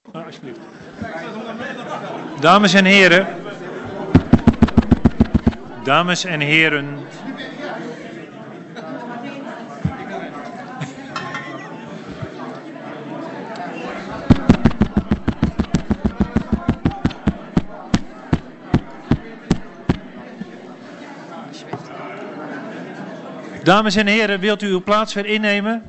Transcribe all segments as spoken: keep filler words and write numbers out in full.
Ah, alsjeblieft. Dames en heren. Dames en heren. Dames en heren, wilt u uw plaats weer innemen?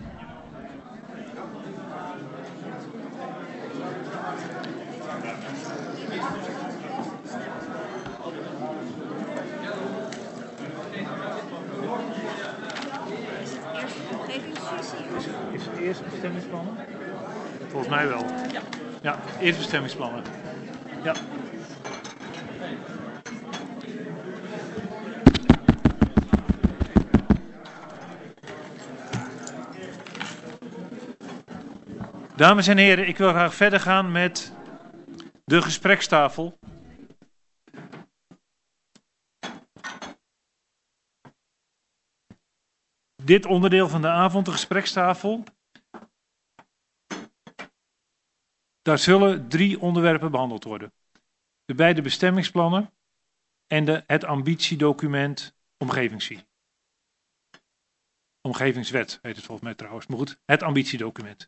Is het eerst bestemmingsplannen? Volgens mij wel. Ja. Ja, eerst bestemmingsplannen. Ja. Dames en heren, ik wil graag verder gaan met de gesprekstafel. Dit onderdeel van de avond, de gesprekstafel. Daar zullen drie onderwerpen behandeld worden. De beide bestemmingsplannen en de, het ambitiedocument omgevingsvisie. Omgevingswet heet het volgens mij trouwens, maar goed, het ambitiedocument.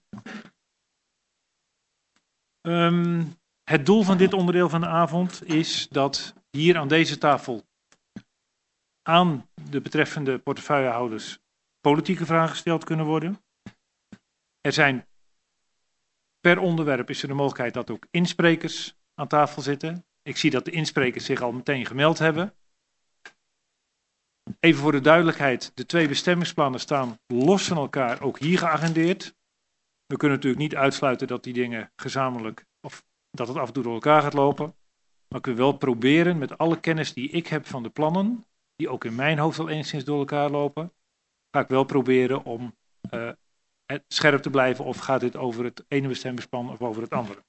Um, het doel van dit onderdeel van de avond is dat hier aan deze tafel aan de betreffende portefeuillehouders politieke vragen gesteld kunnen worden. Er zijn per onderwerp is er de mogelijkheid dat ook insprekers aan tafel zitten. Ik zie dat de insprekers zich al meteen gemeld hebben. Even voor de duidelijkheid, de twee bestemmingsplannen staan los van elkaar ook hier geagendeerd. We kunnen natuurlijk niet uitsluiten dat die dingen gezamenlijk, of dat het af en toe door elkaar gaat lopen. Maar ik wil wel proberen met alle kennis die ik heb van de plannen, die ook in mijn hoofd al enigszins door elkaar lopen, ga ik wel proberen om uh, het scherp te blijven of gaat dit over het ene bestemmingsplan of over het andere.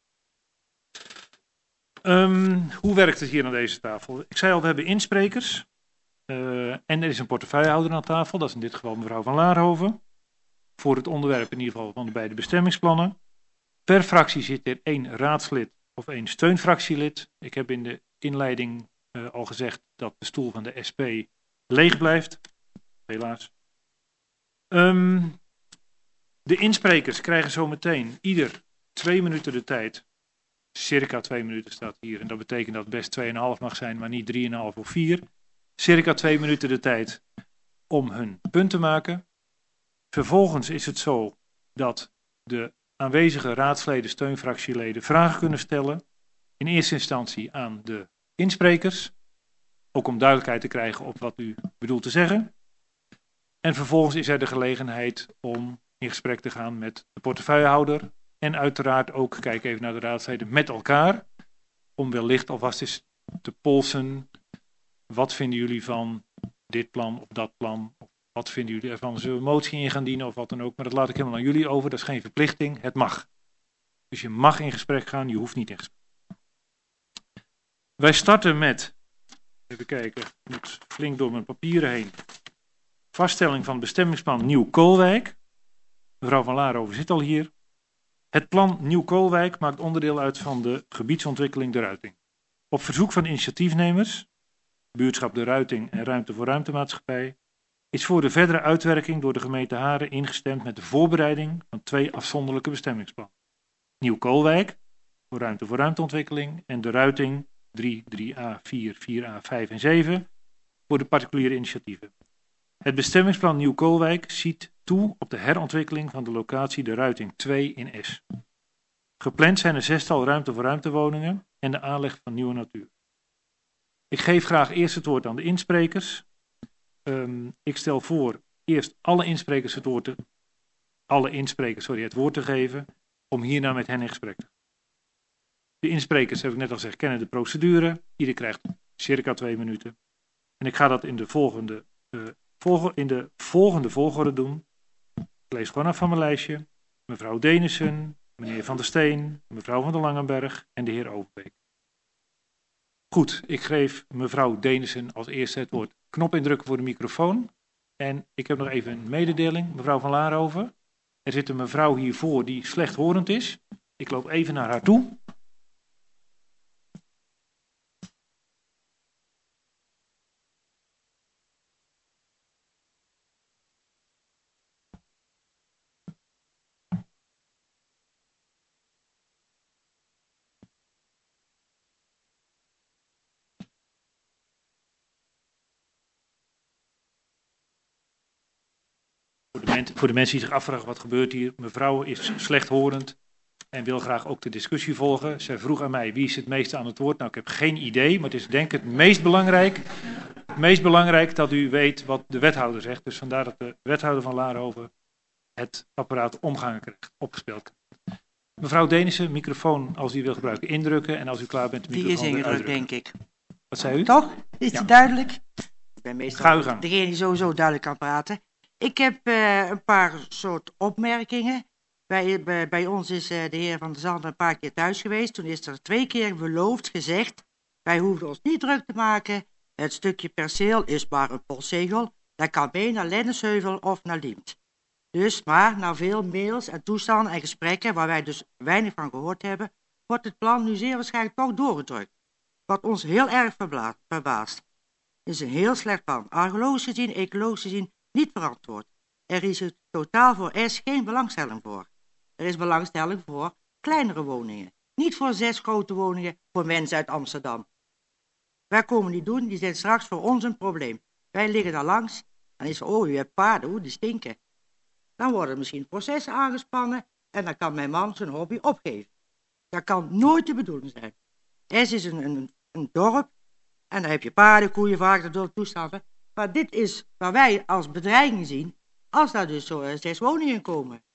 Um, hoe werkt het hier aan deze tafel? Ik zei al, we hebben insprekers uh, en er is een portefeuillehouder aan tafel, dat is in dit geval mevrouw Van Laarhoven. Voor het onderwerp in ieder geval van de beide bestemmingsplannen. Per fractie zit er één raadslid of één steunfractielid. Ik heb in de inleiding uh, al gezegd dat de stoel van de S P leeg blijft. Helaas. Um, de insprekers krijgen zometeen ieder twee minuten de tijd. Circa twee minuten staat hier. En dat betekent dat het best tweeënhalf mag zijn, maar niet drieënhalf of vier. Circa twee minuten de tijd om hun punt te maken. Vervolgens is het zo dat de aanwezige raadsleden, steunfractieleden vragen kunnen stellen. In eerste instantie aan de insprekers. Ook om duidelijkheid te krijgen op wat u bedoelt te zeggen. En vervolgens is er de gelegenheid om in gesprek te gaan met de portefeuillehouder. En uiteraard ook, kijk even naar de raadsleden, met elkaar. Om wellicht alvast eens te polsen. Wat vinden jullie van dit plan of dat plan? Of wat vinden jullie ervan? Zullen we een motie in gaan dienen of wat dan ook? Maar dat laat ik helemaal aan jullie over. Dat is geen verplichting. Het mag. Dus je mag in gesprek gaan. Je hoeft niet in gesprek. Wij starten met, even kijken, ik moet flink door mijn papieren heen. Vaststelling van het bestemmingsplan Nieuw-Koolwijk. Mevrouw Van Laarhoven zit al hier. Het plan Nieuw-Koolwijk maakt onderdeel uit van de gebiedsontwikkeling De Ruiting. Op verzoek van initiatiefnemers, buurtschap De Ruiting en Ruimte voor Ruimtemaatschappij, is voor de verdere uitwerking door de gemeente Haren ingestemd met de voorbereiding van twee afzonderlijke bestemmingsplannen. Nieuw-Koolwijk, voor Ruimte voor Ruimteontwikkeling, en De Ruiting drie, drie A, vier, vier A, vijf en zeven voor de particuliere initiatieven. Het bestemmingsplan Nieuw-Koolwijk ziet toe op de herontwikkeling van de locatie De Ruiting twee in S. Gepland zijn een zestal ruimte voor ruimtewoningen en de aanleg van nieuwe natuur. Ik geef graag eerst het woord aan de insprekers. Um, ik stel voor eerst alle insprekers het woord te, alle insprekers, sorry, het woord te geven om hierna met hen in gesprek te gaan. De insprekers, heb ik net al gezegd, kennen de procedure. Ieder krijgt circa twee minuten. En ik ga dat in de volgende, uh, volg, in de volgende volgorde doen. Ik lees gewoon af van mijn lijstje. Mevrouw Denissen, meneer Van der Steen, mevrouw Van der Langenberg en de heer Overbeek. Goed, ik geef mevrouw Denissen als eerste het woord. Knop indrukken voor de microfoon. En ik heb nog even een mededeling, mevrouw Van Laarhoven. Er zit een mevrouw hiervoor die slechthorend is. Ik loop even naar haar toe. Voor de, men, voor de mensen die zich afvragen wat gebeurt hier. Mevrouw is slechthorend en wil graag ook de discussie volgen. Zij vroeg aan mij wie is het meest aan het woord. Nou, ik heb geen idee, maar het is denk ik het meest belangrijk. Het meest belangrijk dat u weet wat de wethouder zegt. Dus vandaar dat de wethouder van Laarhoven het apparaat omgangen krijgt, opgespeeld. Mevrouw Denissen, microfoon als u wil gebruiken indrukken en als u klaar bent de microfoon Die is ingedrukt, denk ik. Wat zei u? Toch? Is Ja. die duidelijk? Ik ben meestal Ga uw gang. degene die sowieso duidelijk kan praten. Ik heb uh, een paar soort opmerkingen. Bij, bij, bij ons is uh, de heer Van der Zanden een paar keer thuis geweest. Toen is er twee keer beloofd gezegd, wij hoeven ons niet druk te maken. Het stukje perceel is maar een postzegel. Dat kan mee naar Lennesheuvel of naar Liemt. Dus, maar na veel mails en toestanden en gesprekken, waar wij dus weinig van gehoord hebben, wordt het plan nu zeer waarschijnlijk toch doorgedrukt. Wat ons heel erg verbla- verbaast. Het is een heel slecht plan. Archeologisch gezien, ecologisch gezien, niet verantwoord. Er is er totaal voor S geen belangstelling voor. Er is belangstelling voor kleinere woningen. Niet voor zes grote woningen voor mensen uit Amsterdam. Wij komen die doen, die zijn straks voor ons een probleem. Wij liggen daar langs, dan is er, oh, u hebt paarden, oh, die stinken. Dan worden misschien processen aangespannen en dan kan mijn man zijn hobby opgeven. Dat kan nooit de bedoeling zijn. Es is een, een, een dorp en daar heb je paarden, koeien, varkens, dat soort toestanden. Maar dit is waar wij als bedreiging zien, als daar dus zo uh, zes woningen komen.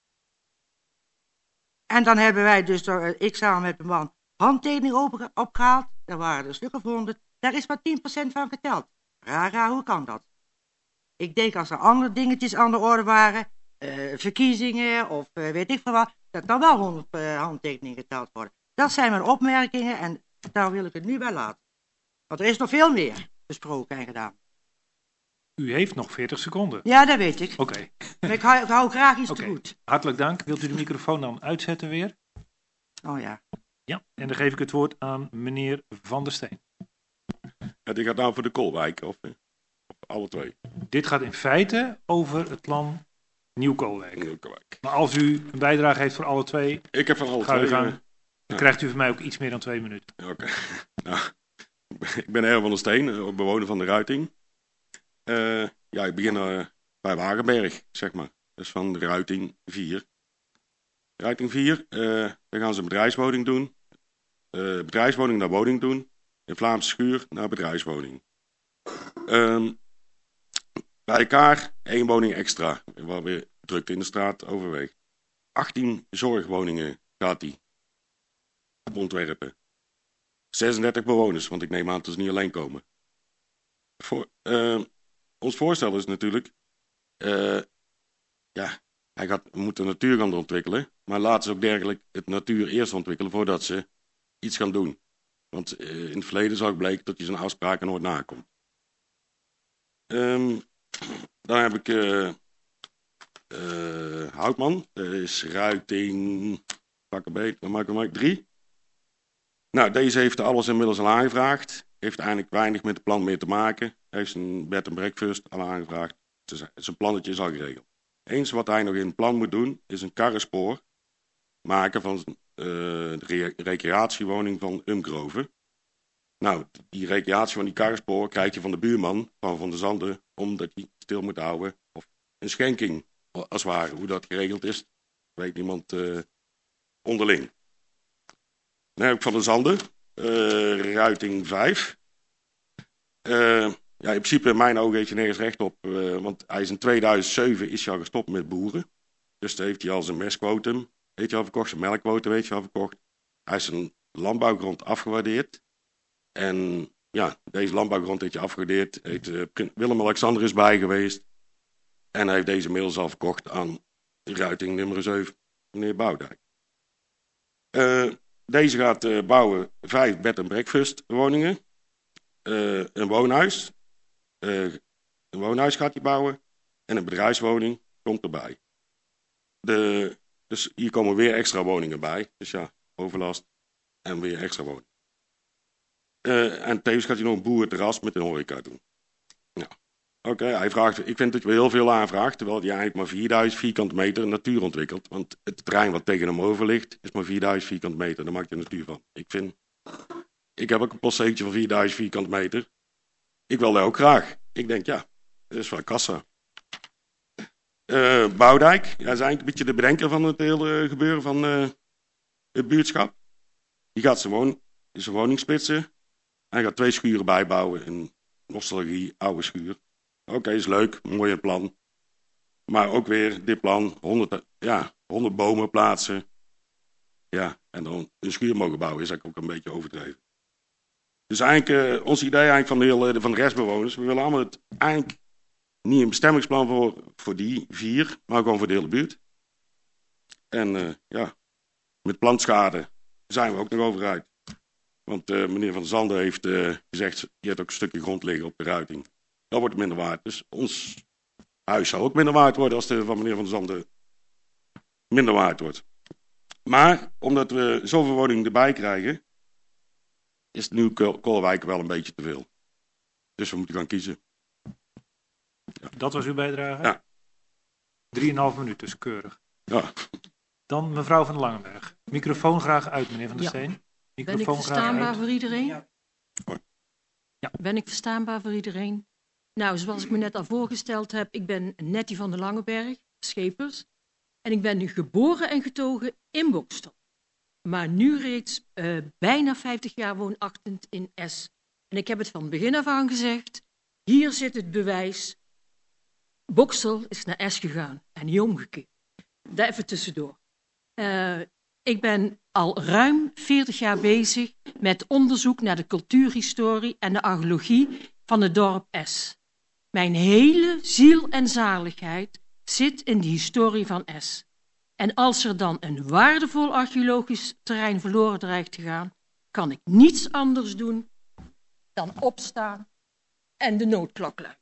En dan hebben wij dus, uh, ik samen met mijn man, handtekeningen opgehaald. Daar waren er stukken voor honderd. Daar is maar tien procent van geteld. Raar, raar, hoe kan dat? Ik denk als er andere dingetjes aan de orde waren, uh, verkiezingen of uh, weet ik veel wat, dat dan wel honderd uh, handtekeningen geteld worden. Dat zijn mijn opmerkingen en daar wil ik het nu bij laten. Want er is nog veel meer besproken en gedaan. U heeft nog veertig seconden. Ja, dat weet ik. Oké. Okay. Maar ik hou, ik hou graag iets okay. te goed. Hartelijk dank. Wilt u de microfoon dan uitzetten weer? Oh ja. Ja, en dan geef ik het woord aan meneer Van der Steen. Ja, dit gaat nou voor de Koolwijk, of, of alle twee? Dit gaat in feite over het plan Nieuw-Koolwijk. Nieuw-Koolwijk. Maar als u een bijdrage heeft voor alle twee, ik heb van alle ga twee, u gang. Uh, Dan ja. krijgt u van mij ook iets meer dan twee minuten. Oké. Okay. Nou, ik ben Erwin van der Steen, bewoner van de Ruiting. Uh, ja, ik begin uh, bij Wagenberg, zeg maar. Dat is van de Ruiting vier. Ruiting vier, uh, dan gaan ze een bedrijfswoning doen. Uh, bedrijfswoning naar woning doen. In Vlaamse schuur naar bedrijfswoning. Um, bij elkaar één woning extra, waar weer drukte in de straat overweegt. achttien zorgwoningen gaat die ontwerpen. zesendertig bewoners, want ik neem aan dat ze niet alleen komen. Voor, uh, ons voorstel is natuurlijk, uh, ja, hij gaat, moet de natuur gaan ontwikkelen, maar laten ze ook dergelijk het natuur eerst ontwikkelen voordat ze iets gaan doen. Want uh, in het verleden zou ik bleken dat je zijn afspraken nooit nakomt. Um, dan heb ik uh, uh, Houtman, dat is Ruiting, pak een beet, dan maak ik drie. Nou, deze heeft alles inmiddels al aangevraagd. Heeft eigenlijk weinig met het plan meer te maken. Heeft zijn bed en breakfast al aangevraagd. Zijn plannetje is al geregeld. Eens wat hij nog in het plan moet doen, is een karrenspoor maken van uh, de re- recreatiewoning van Umgrove. Nou, die recreatie van die karrenspoor krijg je van de buurman, van Van der Zanden, omdat hij stil moet houden. Of een schenking, als het ware. Hoe dat geregeld is, weet niemand uh, onderling. Dan heb ik Van der Zanden, uh, Ruiting vijf. Uh, ja, in principe in mijn ogen heeft je nergens recht op, uh, want hij is in tweeduizend zeven is hij al gestopt met boeren. Dus dan heeft hij al zijn mestquotum, heeft hij al verkocht, zijn melkquotum heeft hij al verkocht. Hij is zijn landbouwgrond afgewaardeerd. En ja, deze landbouwgrond heeft hij afgewaardeerd. Heeft, uh, Willem-Alexander is bij geweest. En hij heeft deze inmiddels al verkocht aan Ruiting nummer zeven, meneer Boudijk. Uh, Deze gaat uh, bouwen vijf bed en breakfast woningen. Uh, een woonhuis. Uh, een woonhuis gaat hij bouwen. En een bedrijfswoning komt erbij. De Dus hier komen weer extra woningen bij. Dus ja, overlast en weer extra woningen. Uh, en tevens gaat hij nog een boerenterras met een horeca doen. Ja. Oké, okay, hij vraagt, ik vind dat je heel veel aanvraagt, terwijl hij eigenlijk maar vierduizend vierkante meter natuur ontwikkelt. Want het terrein wat tegen hem over ligt, is maar vierduizend vierkante meter. Daar maakt je natuur van. Ik vind, ik heb ook een postzegeltje van vierduizend vierkante meter. Ik wil dat ook graag. Ik denk, ja, dat is wel kassa. Uh, Boudijk, ja, is eigenlijk een beetje de bedenker van het hele gebeuren van uh, het buurtschap. Die gaat zijn, woon, zijn woning splitsen. Hij gaat twee schuren bijbouwen. Een nostalgie, oude schuur. Oké, okay, is leuk, mooi het plan. Maar ook weer dit plan, honderd, ja, honderd bomen plaatsen. Ja, en dan een schuur mogen bouwen is eigenlijk ook een beetje overdreven. Dus eigenlijk, uh, ons idee eigenlijk van de, hele, van de restbewoners, we willen allemaal het eigenlijk niet een bestemmingsplan voor, voor die vier, maar gewoon voor de hele buurt. En uh, ja, met plantschade zijn we ook nog over uit. Want uh, meneer Van der Zanden heeft uh, gezegd, je hebt ook een stukje grond liggen op de Ruiting. Dat wordt minder waard. Dus ons huis zou ook minder waard worden als de van meneer Van der Zanden minder waard wordt. Maar omdat we zoveel woningen erbij krijgen, is de nieuwe Koolwijk wel een beetje te veel. Dus we moeten gaan kiezen. Ja. Dat was uw bijdrage? Ja. Drieënhalf minuut, dus keurig. Ja. Dan mevrouw Van Langenberg. Microfoon graag uit, meneer Van der Steen. Ja. Microfoon ben ik verstaanbaar voor iedereen? Ja. Ja. Ben ik verstaanbaar voor iedereen? Nou, zoals ik me net al voorgesteld heb, ik ben Nettie van der Langenberg, schepers. En ik ben nu geboren en getogen in Bokstel. Maar nu reeds uh, bijna vijftig jaar woonachtend in Es. En ik heb het van begin af aan gezegd, hier zit het bewijs. Bokstel is naar Es gegaan en niet omgekeerd. Daar even tussendoor. Uh, ik ben al ruim veertig jaar bezig met onderzoek naar de cultuurhistorie en de archeologie van het dorp Es. Mijn hele ziel en zaligheid zit in de historie van Es. En als er dan een waardevol archeologisch terrein verloren dreigt te gaan, kan ik niets anders doen dan opstaan en de noodklok luiden.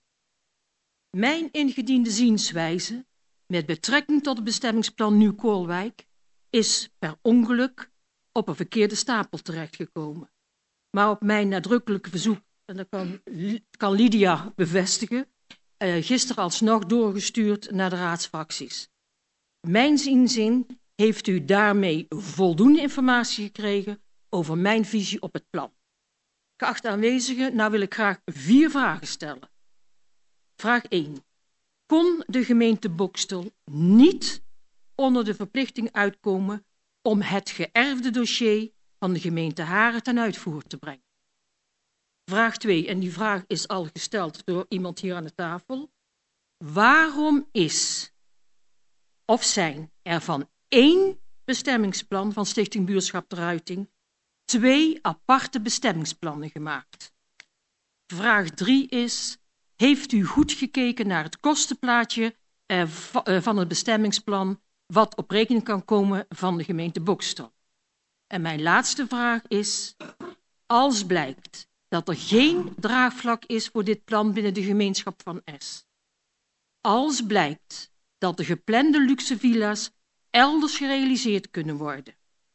Mijn ingediende zienswijze met betrekking tot het bestemmingsplan Nieuw-Koolwijk is per ongeluk op een verkeerde stapel terechtgekomen. Maar op mijn nadrukkelijke verzoek, en dat kan, kan Lydia bevestigen, uh, gisteren alsnog doorgestuurd naar de raadsfracties. Mijns inzien heeft u daarmee voldoende informatie gekregen over mijn visie op het plan. Geachte aanwezigen, nou wil ik graag vier vragen stellen. Vraag één. Kon de gemeente Bokstel niet onder de verplichting uitkomen om het geërfde dossier van de gemeente Haren ten uitvoer te brengen? Vraag twee, en die vraag is al gesteld door iemand hier aan de tafel. Waarom is of zijn er van één bestemmingsplan van Stichting Buurtschap de Ruiting twee aparte bestemmingsplannen gemaakt? Vraag drie is, heeft u goed gekeken naar het kostenplaatje eh, van het bestemmingsplan wat op rekening kan komen van de gemeente Bokstel? En mijn laatste vraag is, als blijkt dat er geen draagvlak is voor dit plan binnen de gemeenschap van Es, als blijkt dat de geplande luxe villa's elders gerealiseerd kunnen worden,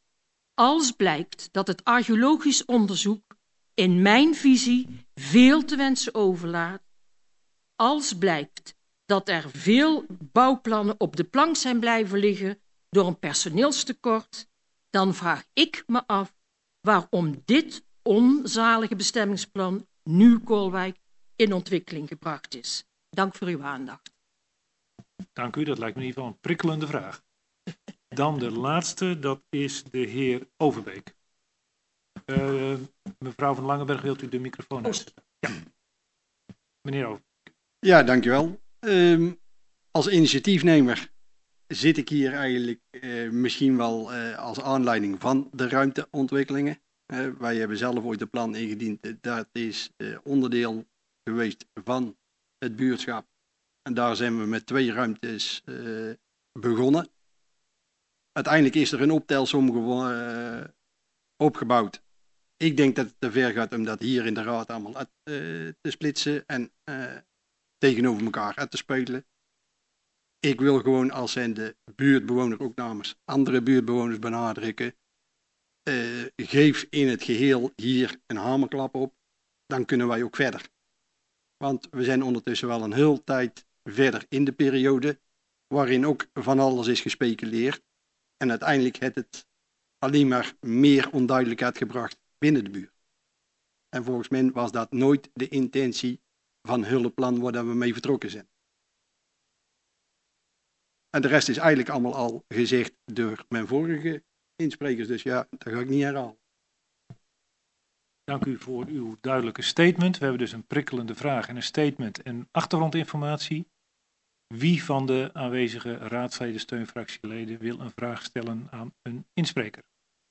als blijkt dat het archeologisch onderzoek in mijn visie veel te wensen overlaat, als blijkt dat er veel bouwplannen op de plank zijn blijven liggen door een personeelstekort, dan vraag ik me af waarom dit onzalige bestemmingsplan Nieuw-Koolwijk in ontwikkeling gebracht is. Dank voor uw aandacht. Dank u, dat lijkt me in ieder geval een prikkelende vraag. Dan de laatste, dat is de heer Overbeek. Uh, mevrouw van Langenberg, wilt u de microfoon uitzetten? Ja. Meneer Overbeek. Ja, dankjewel. Um, als initiatiefnemer zit ik hier eigenlijk uh, misschien wel uh, als aanleiding van de ruimteontwikkelingen. Uh, wij hebben zelf ooit een plan ingediend. Uh, dat is uh, onderdeel geweest van het buurtschap. En daar zijn we met twee ruimtes uh, begonnen. Uiteindelijk is er een optelsom uh, opgebouwd. Ik denk dat het te ver gaat om dat hier in de raad allemaal uit, uh, te splitsen en uh, tegenover elkaar uit te spelen. ik wil gewoon als zijnde buurtbewoner ook namens andere buurtbewoners benadrukken. Uh, geef in het geheel hier een hamerklap op. Dan kunnen wij ook verder. Want we zijn ondertussen wel een heel tijd verder in de periode. Waarin ook van alles is gespeculeerd. En uiteindelijk heeft het alleen maar meer onduidelijkheid gebracht binnen de buurt. En volgens mij was dat nooit de intentie van hulpplan waar we mee vertrokken zijn. En de rest is eigenlijk allemaal al gezegd door mijn vorige insprekers. Dus ja, dat ga ik niet herhalen. Dank u voor uw duidelijke statement. We hebben dus een prikkelende vraag en een statement en achtergrondinformatie. Wie van de aanwezige raadsleden, steunfractieleden wil een vraag stellen aan een inspreker?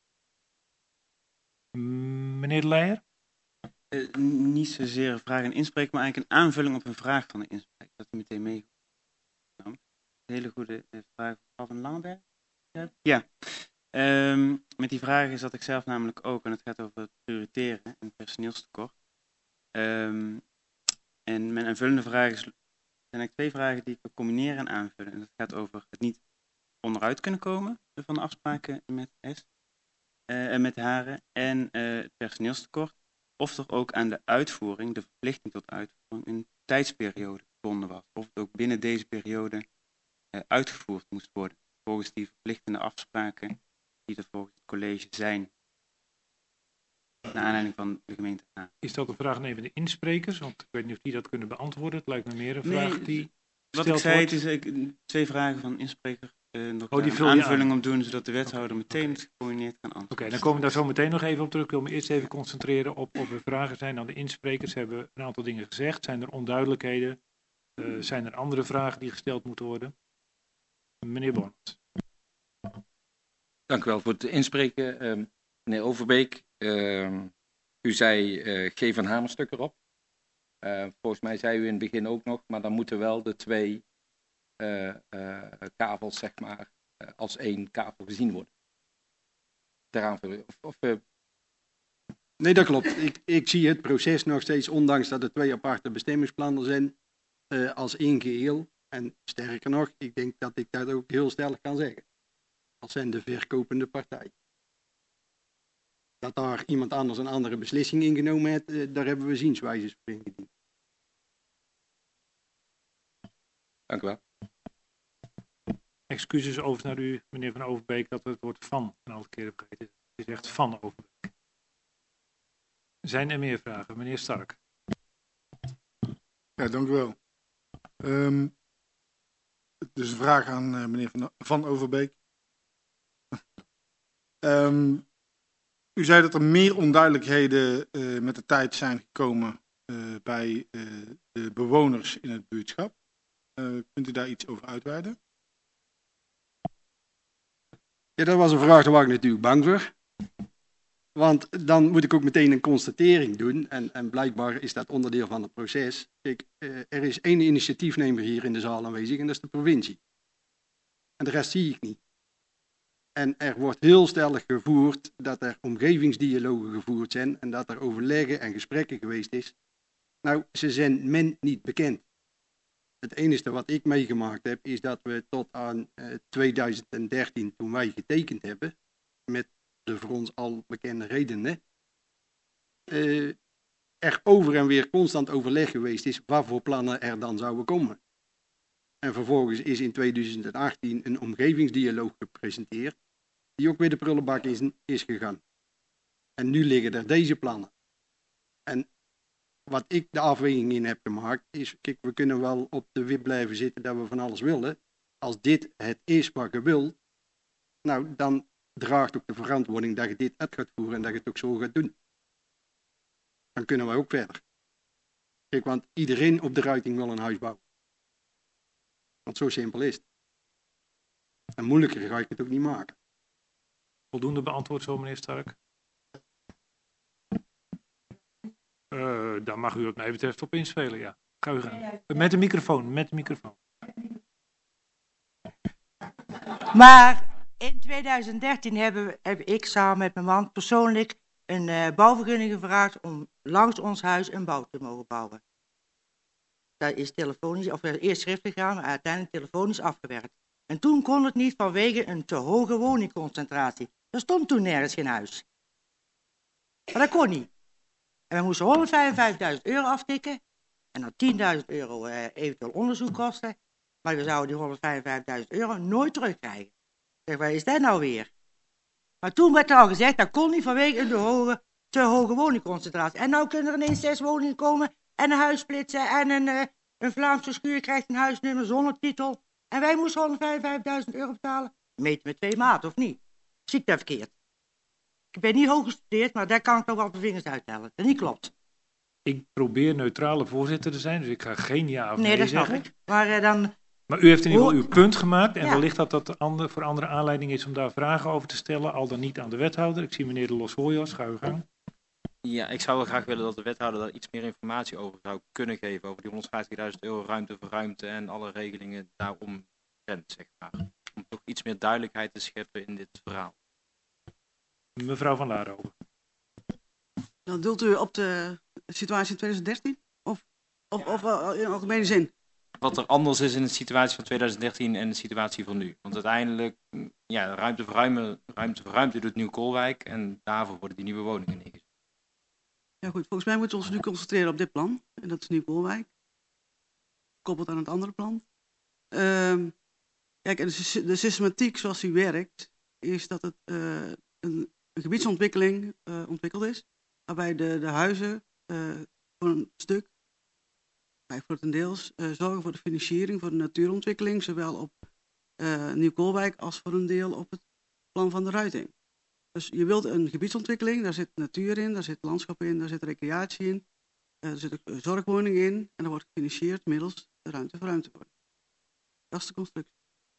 Meneer de Leijer? Uh, niet zozeer een vraag en inspreker, maar eigenlijk een aanvulling op een vraag van de inspreker. Dat u meteen mee. Een hele goede uh, vraag van Van Langenberg. Ja. ja. Um, met die vragen zat ik zelf namelijk ook, en het gaat over het prioriteren en het personeelstekort. Um, en mijn aanvullende vraag is, zijn eigenlijk twee vragen die ik wil combineren en aanvullen. En dat gaat over het niet onderuit kunnen komen van de afspraken met S uh, en met Haren en uh, het personeelstekort. Of er ook aan de uitvoering, de verplichting tot uitvoering, een tijdsperiode gebonden was. Of het ook binnen deze periode uh, uitgevoerd moest worden, volgens die verplichtende afspraken die er volgens het college zijn. Naar aanleiding van de gemeente Haren. Is dat een vraag aan een van de insprekers? Want ik weet niet of die dat kunnen beantwoorden. Het lijkt me meer een nee, vraag die wat ik zei, wordt. Het is ik, twee vragen van inspreker. Uh, nog oh, die een aanvulling aan. om doen, zodat de wethouder okay, meteen okay. gecombineerd kan antwoorden. Oké, okay, dan komen we daar zo meteen nog even op terug. Ik wil me eerst even concentreren op of er vragen zijn aan de insprekers. Ze hebben een aantal dingen gezegd. Zijn er onduidelijkheden? Uh, zijn er andere vragen die gesteld moeten worden? Meneer Bornert. Dank u wel voor het inspreken. Uh, meneer Overbeek, uh, u zei uh, geef een hamerstuk erop. Uh, volgens mij zei u in het begin ook nog, maar dan moeten wel de twee uh, uh, kavels, zeg maar, uh, als één kavel gezien worden. Ter aanvulling. Of, of, uh... Nee, dat klopt. Ik, ik zie het proces nog steeds, ondanks dat er twee aparte bestemmingsplannen zijn, uh, als één geheel. En sterker nog, ik denk dat ik dat ook heel stellig kan zeggen. Als zijn de verkopende partij. Dat daar iemand anders een andere beslissing in genomen heeft, uh, daar hebben we zienswijzes voor ingediend. Dank u wel. Excuses over naar u, meneer Van Overbeek, dat we het woord van een aantal keren vergeten. Het is echt Van Overbeek. Zijn er meer vragen? Meneer Stark. Ja, dank u wel. Um, dus een vraag aan uh, meneer Van, Van Overbeek. um, u zei dat er meer onduidelijkheden uh, met de tijd zijn gekomen uh, bij uh, de bewoners in het buurtschap. Uh, kunt u daar iets over uitweiden? Ja, dat was een vraag, daar was ik natuurlijk bang voor. Want dan moet ik ook meteen een constatering doen. En, en blijkbaar is dat onderdeel van het proces. Kijk, uh, er is één initiatiefnemer hier in de zaal aanwezig en dat is de provincie. En de rest zie ik niet. En er wordt heel stellig gevoerd dat er omgevingsdialogen gevoerd zijn en dat er overleggen en gesprekken geweest is. Nou, ze zijn men niet bekend. Het enige wat ik meegemaakt heb is dat we tot aan uh, tweeduizend dertien, toen wij getekend hebben, met de voor ons al bekende redenen, uh, er over en weer constant overleg geweest is wat voor plannen er dan zouden komen. En vervolgens is in tweeduizend achttien een omgevingsdialoog gepresenteerd, die ook weer de prullenbak is, is gegaan. En nu liggen er deze plannen. En wat ik de afweging in heb gemaakt is, kijk, we kunnen wel op de wip blijven zitten dat we van alles willen. Als dit het is wat je wilt, nou dan draagt ook de verantwoording dat je dit uit gaat voeren en dat je het ook zo gaat doen. Dan kunnen we ook verder. Kijk, want iedereen op de Ruiting wil een huis bouwen. Want zo simpel is het. En moeilijker ga ik het ook niet maken. Voldoende beantwoord zo, meneer Stark? Uh, daar mag u wat mij betreft op inspelen, ja. Ga u gaan. Met de microfoon, met de microfoon. Maar in tweeduizend dertien hebben we, heb ik samen met mijn man persoonlijk een uh, bouwvergunning gevraagd om langs ons huis een bouw te mogen bouwen. dat is telefonisch, of eerst schriftelijk gegaan, maar uiteindelijk telefonisch afgewerkt. En toen kon het niet vanwege een te hoge woningconcentratie. Er stond toen nergens geen huis. Maar dat kon niet. En we moesten honderdvijfenvijftigduizend euro aftikken. En dan tienduizend euro eh, eventueel onderzoek kosten. Maar we zouden die honderdvijfenvijftigduizend euro nooit terugkrijgen. Ik zeg, waar is dat nou weer? Maar toen werd er al gezegd, dat kon niet vanwege een te hoge, te hoge woningconcentratie. En nou kunnen er ineens zes woningen komen en een huis splitsen. En een, uh, een Vlaamse schuur krijgt een huisnummer zonder titel. En wij moesten honderdvijfenvijftigduizend euro betalen. Meet met twee maten, of niet? Zie ik dat verkeerd? Ik ben niet hoog gestudeerd, maar daar kan ik nog wel op de vingers uittellen. Dat niet klopt. Ik probeer neutrale voorzitter te zijn, dus ik ga geen ja of nee, Nee, dat snap zeggen. ik. Maar uh, dan... Maar u heeft in ieder geval uw punt gemaakt. En Ja. wellicht dat dat ander, voor andere aanleiding is om daar vragen over te stellen. Al dan niet aan de wethouder. Ik zie meneer de Los Hoyos. Ga uw gang. Ja, ik zou wel graag willen dat de wethouder daar iets meer informatie over zou kunnen geven. Over die honderdvijftigduizend euro ruimte voor ruimte en alle regelingen daarom rent, zeg maar. Om toch iets meer duidelijkheid te scheppen in dit verhaal. Mevrouw van Laarhoven. Dan doelt u op de situatie in twintig dertien? Of, of, of uh, in algemene zin? Wat er anders is in de situatie van twintig dertien en de situatie van nu. Want uiteindelijk, ja, ruimte voor ruimte, ruimte, voor ruimte doet Nieuw-Koolwijk en daarvoor worden die nieuwe woningen neergezet. Ja goed, volgens mij moeten we ons nu concentreren op dit plan. En dat is Nieuw-Koolwijk. Koppeld aan het andere plan. Um, kijk, en de, de systematiek zoals die werkt, is dat het uh, een, een gebiedsontwikkeling uh, ontwikkeld is. Waarbij de, de huizen uh, voor een stuk, grotendeels, uh, zorgen voor de financiering, voor de natuurontwikkeling, zowel op uh, Nieuw-Koolwijk als voor een deel op het plan van de Ruiting. Dus je wilt een gebiedsontwikkeling, daar zit natuur in, daar zit landschap in, daar zit recreatie in, uh, er zit ook zorgwoning in en dat wordt gefinancierd middels de ruimte voor ruimtewoning. Dat is de constructie.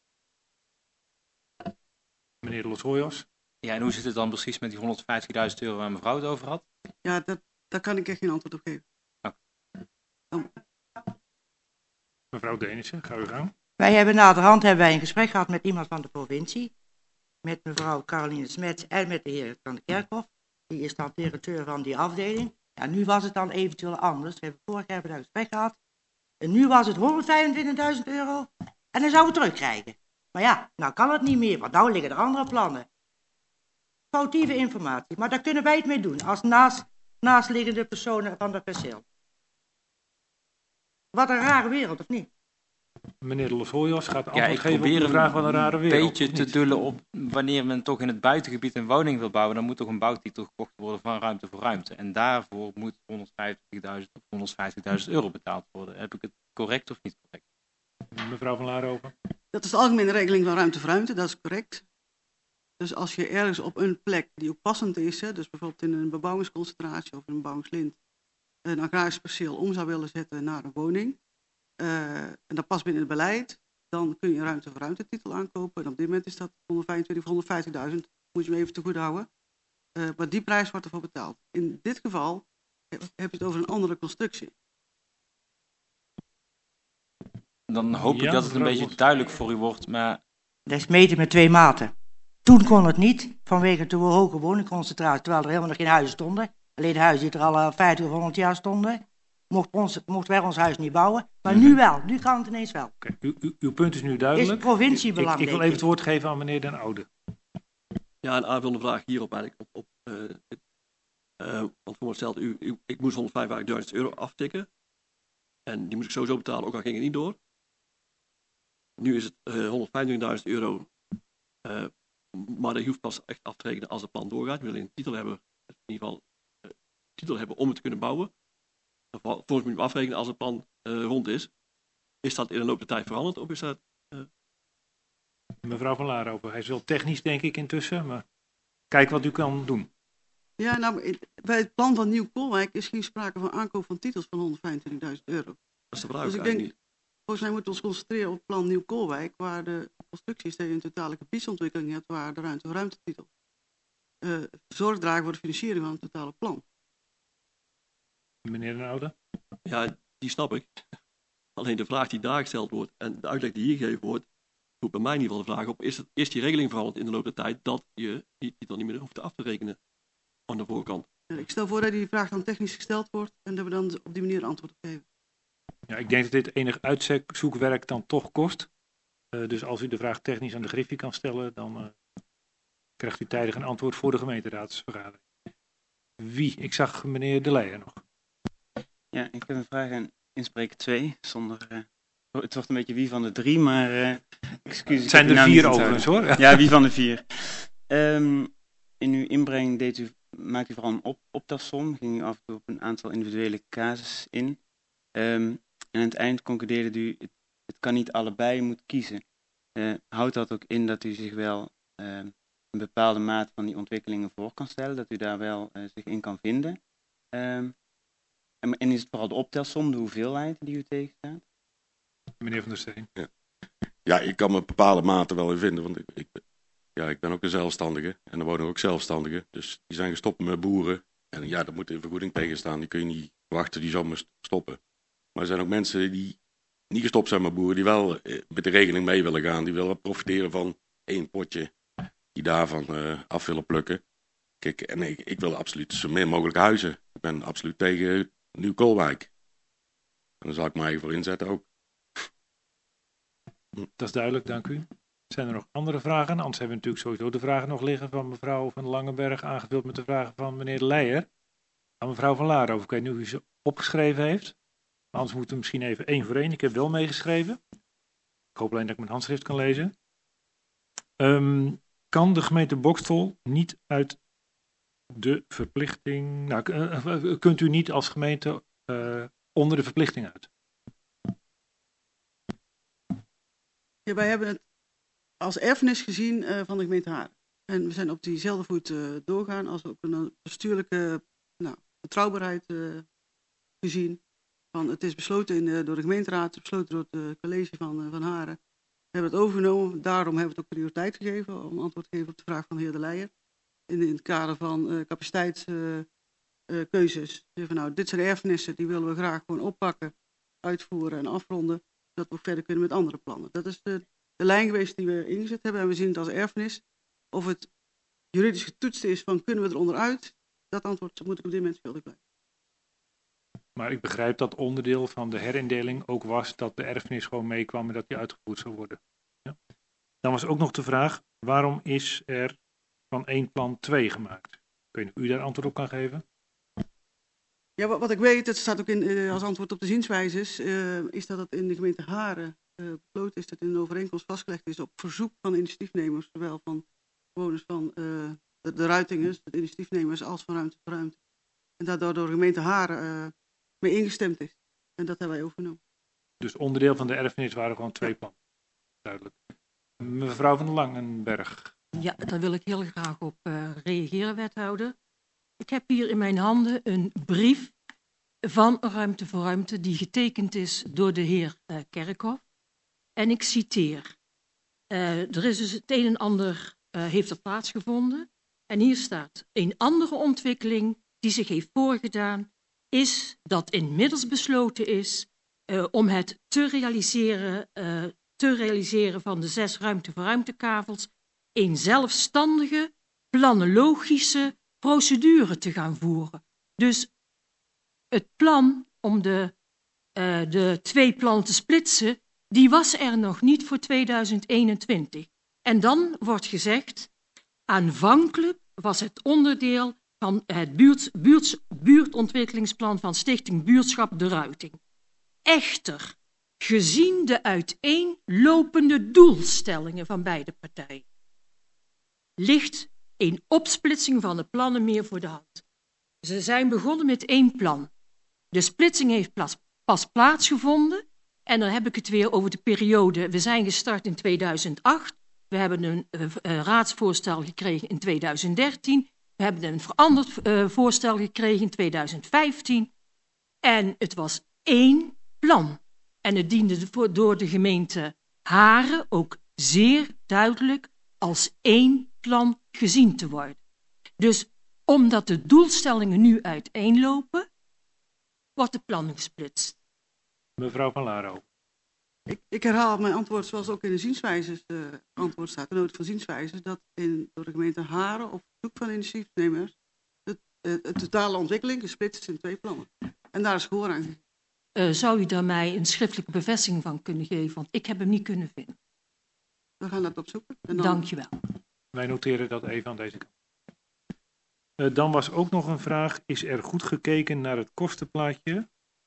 Meneer de Los Hoyos. Ja, en hoe zit het dan precies met die honderdvijftigduizend euro waar mevrouw het over had? Ja, dat, daar kan ik echt geen antwoord op geven. Oh. Mevrouw Denissen, ga uw gang. Wij hebben naderhand hebben wij een gesprek gehad met iemand van de provincie. Met mevrouw Caroline Smets en met de heer van de Kerkhof. Die is dan directeur van die afdeling. Ja, nu was het dan eventueel anders. We hebben vorig jaar hebben we daar een gesprek gehad. En nu was het honderdvijfentwintigduizend euro. En dan zouden we terugkrijgen. Maar ja, nou kan het niet meer, want nou liggen er andere plannen. Foutieve informatie, maar daar kunnen wij het mee doen. Als naast, naastliggende personen van dat perceel. Wat een rare wereld, of niet? Meneer de Los Hoyos gaat Ja, antwoord ik geven op probeer de vraag van een rare een wereld. beetje te dullen op wanneer men toch in het buitengebied een woning wil bouwen, dan moet toch een bouwtitel gekocht worden van ruimte voor ruimte. En daarvoor moet honderdvijftigduizend of honderdvijftigduizend euro betaald worden. Heb ik het correct of niet correct? Mevrouw van Laarhoven. Dat is de algemene regeling van ruimte voor ruimte, dat is correct. Dus als je ergens op een plek die ook passend is, hè, dus bijvoorbeeld in een bebouwingsconcentratie of een bebouwingslint, een agrarisch perceel om zou willen zetten naar een woning, uh, en dat past binnen het beleid, dan kun je een ruimte voor ruimte titel aankopen. En op dit moment is dat honderdvijfentwintig of honderdvijftigduizend, moet je me even te goed houden. Uh, maar die prijs wordt ervoor betaald. In dit geval heb je het over een andere constructie. Dan hoop Ja, ik dat het een mevrouw beetje Bos. duidelijk voor u wordt, maar Dat is meten met twee maten. Toen kon het niet, vanwege de hoge woningconcentratie, terwijl er helemaal nog geen huizen stonden. Alleen de huizen die er al vijftig of honderd jaar stonden, mochten ons, mocht wij ons huis niet bouwen. Maar nu wel, nu kan het ineens wel. Okay, u, u, uw punt is nu Is duidelijk. provinciebelang, Ik, ik wil denk even ik. het woord geven aan meneer Den Oude. Ja, een aanvullende vraag hierop eigenlijk. Op, op, uh, het, uh, want voor me stelt, u, u, ik moest honderdvijfenvijftigduizend euro aftikken. En die moest ik sowieso betalen, ook al ging het niet door. Nu is het uh, honderdvijfentwintigduizend euro. Uh, maar dat hoeft pas echt af te rekenen als het plan doorgaat. We willen een titel hebben, in ieder geval uh, titel hebben om het te kunnen bouwen. Volgens moet je hem afrekenen als het plan uh, rond is. Is dat in de loop der tijd veranderd? Of is dat... Uh... Mevrouw van Laarhoven, hij is wel technisch denk ik intussen, maar kijk wat u kan doen. Ja, nou, bij het plan van Nieuw-Koolwijk is geen sprake van aankoop van titels van honderdvijfentwintigduizend euro. Dat is de vraag Dus ik eigenlijk denk, niet. volgens mij moeten we ons concentreren op het plan Nieuw-Koolwijk, waar de constructie is dat je een totale gebiedsontwikkeling hebt, waar de ruimte voor ruimtetitel uh, zorg dragen voor de financiering van het totale plan. Meneer Den Oude? Ja, die snap ik. Alleen de vraag die daar gesteld wordt en de uitleg die hier gegeven wordt, roept bij mij in ieder geval de vraag op, is, het, is die regeling veranderd in de loop der tijd dat je die titel niet meer hoeft af te rekenen aan de voorkant? En ik stel voor dat die vraag dan technisch gesteld wordt en dat we dan op die manier antwoord op geven. Ja, ik denk dat dit enig uitzoekwerk dan toch kost. Uh, dus als u de vraag technisch aan de Griffie kan stellen, dan uh, krijgt u tijdig een antwoord voor de gemeenteraadsvergadering. Wie? Ik zag meneer De Leijer nog. Ja, ik heb een vraag aan inspreker twee, zonder... Uh, het wordt een beetje wie van de drie, maar... Uh, excuus, het zijn er vier overigens, hoor. Ja, wie van de vier. Um, in uw inbreng deed u, maakt u vooral een op, optelsom, ging u af en toe op een aantal individuele casus in. Um, en aan het eind concludeerde u, het, het kan niet allebei, u moet kiezen. Uh, houdt dat ook in dat u zich wel uh, een bepaalde mate van die ontwikkelingen voor kan stellen, dat u daar wel uh, zich in kan vinden? Um, en, en is het vooral de optelsom, de hoeveelheid die u tegenstaat? Meneer Van der Steen. Ja. ja, ik kan me bepaalde mate wel in vinden, want ik, ik, ja, ik ben ook een zelfstandige en er wonen ook zelfstandigen. Dus die zijn gestopt met boeren en ja, daar moet een vergoeding tegen staan. Die kun je niet wachten, die zomaar stoppen. Maar er zijn ook mensen die niet gestopt zijn met boeren, die wel met de regeling mee willen gaan. Die willen profiteren van één potje, die daarvan uh, af willen plukken. Kijk, en ik, ik wil absoluut zo min mogelijk huizen. Ik ben absoluut tegen Nieuw-Koolwijk. En daar zal ik mij voor inzetten ook. Dat is duidelijk, dank u. Zijn er nog andere vragen? Anders hebben we natuurlijk sowieso de vragen nog liggen van mevrouw Van Langenberg, aangevuld met de vragen van meneer De Leijer. Aan mevrouw Van Laarhoven. Ik weet niet of u ze opgeschreven heeft. Anders moeten we misschien even één voor één. Ik heb wel meegeschreven. Ik hoop alleen dat ik mijn handschrift kan lezen. Um, kan de gemeente Boxtel niet uit de verplichting... Nou, uh, kunt u niet als gemeente uh, onder de verplichting uit? Ja, wij hebben het als erfenis gezien uh, van de gemeente Haren. En we zijn op diezelfde voet uh, doorgaan als ook een bestuurlijke nou, betrouwbaarheid uh, gezien. Van, het is besloten in de, door de gemeenteraad, besloten door het uh, college van, uh, van Haren. We hebben het overgenomen, daarom hebben we het ook prioriteit gegeven om antwoord te geven op de vraag van de heer De Leijer. In, in het kader van uh, capaciteitskeuzes. Uh, uh, nou, dit zijn erfenissen, die willen we graag gewoon oppakken, uitvoeren en afronden. Dat we verder kunnen met andere plannen. Dat is de, de lijn geweest die we ingezet hebben. En we zien het als erfenis. Of het juridisch getoetst is van kunnen we er onderuit? Dat antwoord moet ik op dit moment schuldig blijven. Maar ik begrijp dat onderdeel van de herindeling ook was dat de erfenis gewoon meekwam en dat die uitgevoerd zou worden. Ja. Dan was ook nog de vraag, waarom is er van één plan twee gemaakt? Ik weet niet of u daar antwoord op kan geven. Ja, wat, wat ik weet, dat staat ook in, uh, als antwoord op de zienswijzes, uh, is dat het in de gemeente Haren uh, besloten is dat in een overeenkomst vastgelegd is op verzoek van initiatiefnemers, zowel van bewoners van uh, de, de Ruitingers, de initiatiefnemers, als van Ruimte voor Ruimte. En daardoor door de gemeente Haren uh, mee ingestemd is. En dat hebben wij overgenomen. Dus onderdeel van de erfenis waren gewoon twee plannen. Duidelijk. Mevrouw van Langenberg. Ja, daar wil ik heel graag op uh, reageren, wethouder. Ik heb hier in mijn handen een brief van Ruimte voor Ruimte die getekend is door de heer uh, Kerkhoff. En ik citeer. Uh, er is dus het een en ander uh, heeft er plaatsgevonden. En hier staat, een andere ontwikkeling die zich heeft voorgedaan is dat inmiddels besloten is uh, om het te realiseren, uh, te realiseren van de zes Ruimte voor Ruimte kavels een zelfstandige, planologische procedure te gaan voeren. Dus het plan om de, uh, de twee plannen te splitsen, die was er nog niet voor tweeduizend eenentwintig. En dan wordt gezegd, aanvankelijk was het onderdeel van het buurt, buurt, buurtontwikkelingsplan van Stichting Buurtschap De Ruiting. Echter, gezien de uiteenlopende doelstellingen van beide partijen, ligt een opsplitsing van de plannen meer voor de hand. Ze zijn begonnen met één plan. De splitsing heeft pas, pas plaatsgevonden en dan heb ik het weer over de periode. We zijn gestart in tweeduizend acht, we hebben een uh, uh, raadsvoorstel gekregen in tweeduizend dertien, we hebben een veranderd uh, voorstel gekregen in tweeduizend vijftien en het was één plan. En het diende voor, door de gemeente Haren ook zeer duidelijk als één plan gezien te worden. Dus omdat de doelstellingen nu uiteenlopen, wordt de planning gesplitst. Mevrouw van Laro. Ik, ik herhaal mijn antwoord zoals ook in de zienswijzes uh, antwoord staat, de noot van zienswijzes, dat in, door de gemeente Haren op verzoek van initiatiefnemers de, de, de totale ontwikkeling gesplitst is in twee plannen. En daar is gehoor aan. Uh, zou u daar mij een schriftelijke bevestiging van kunnen geven? Want ik heb hem niet kunnen vinden. We gaan dat opzoeken. En dan... Dank je wel. Wij noteren dat even aan deze kant. Uh, dan was ook nog een vraag, is er goed gekeken naar het kostenplaatje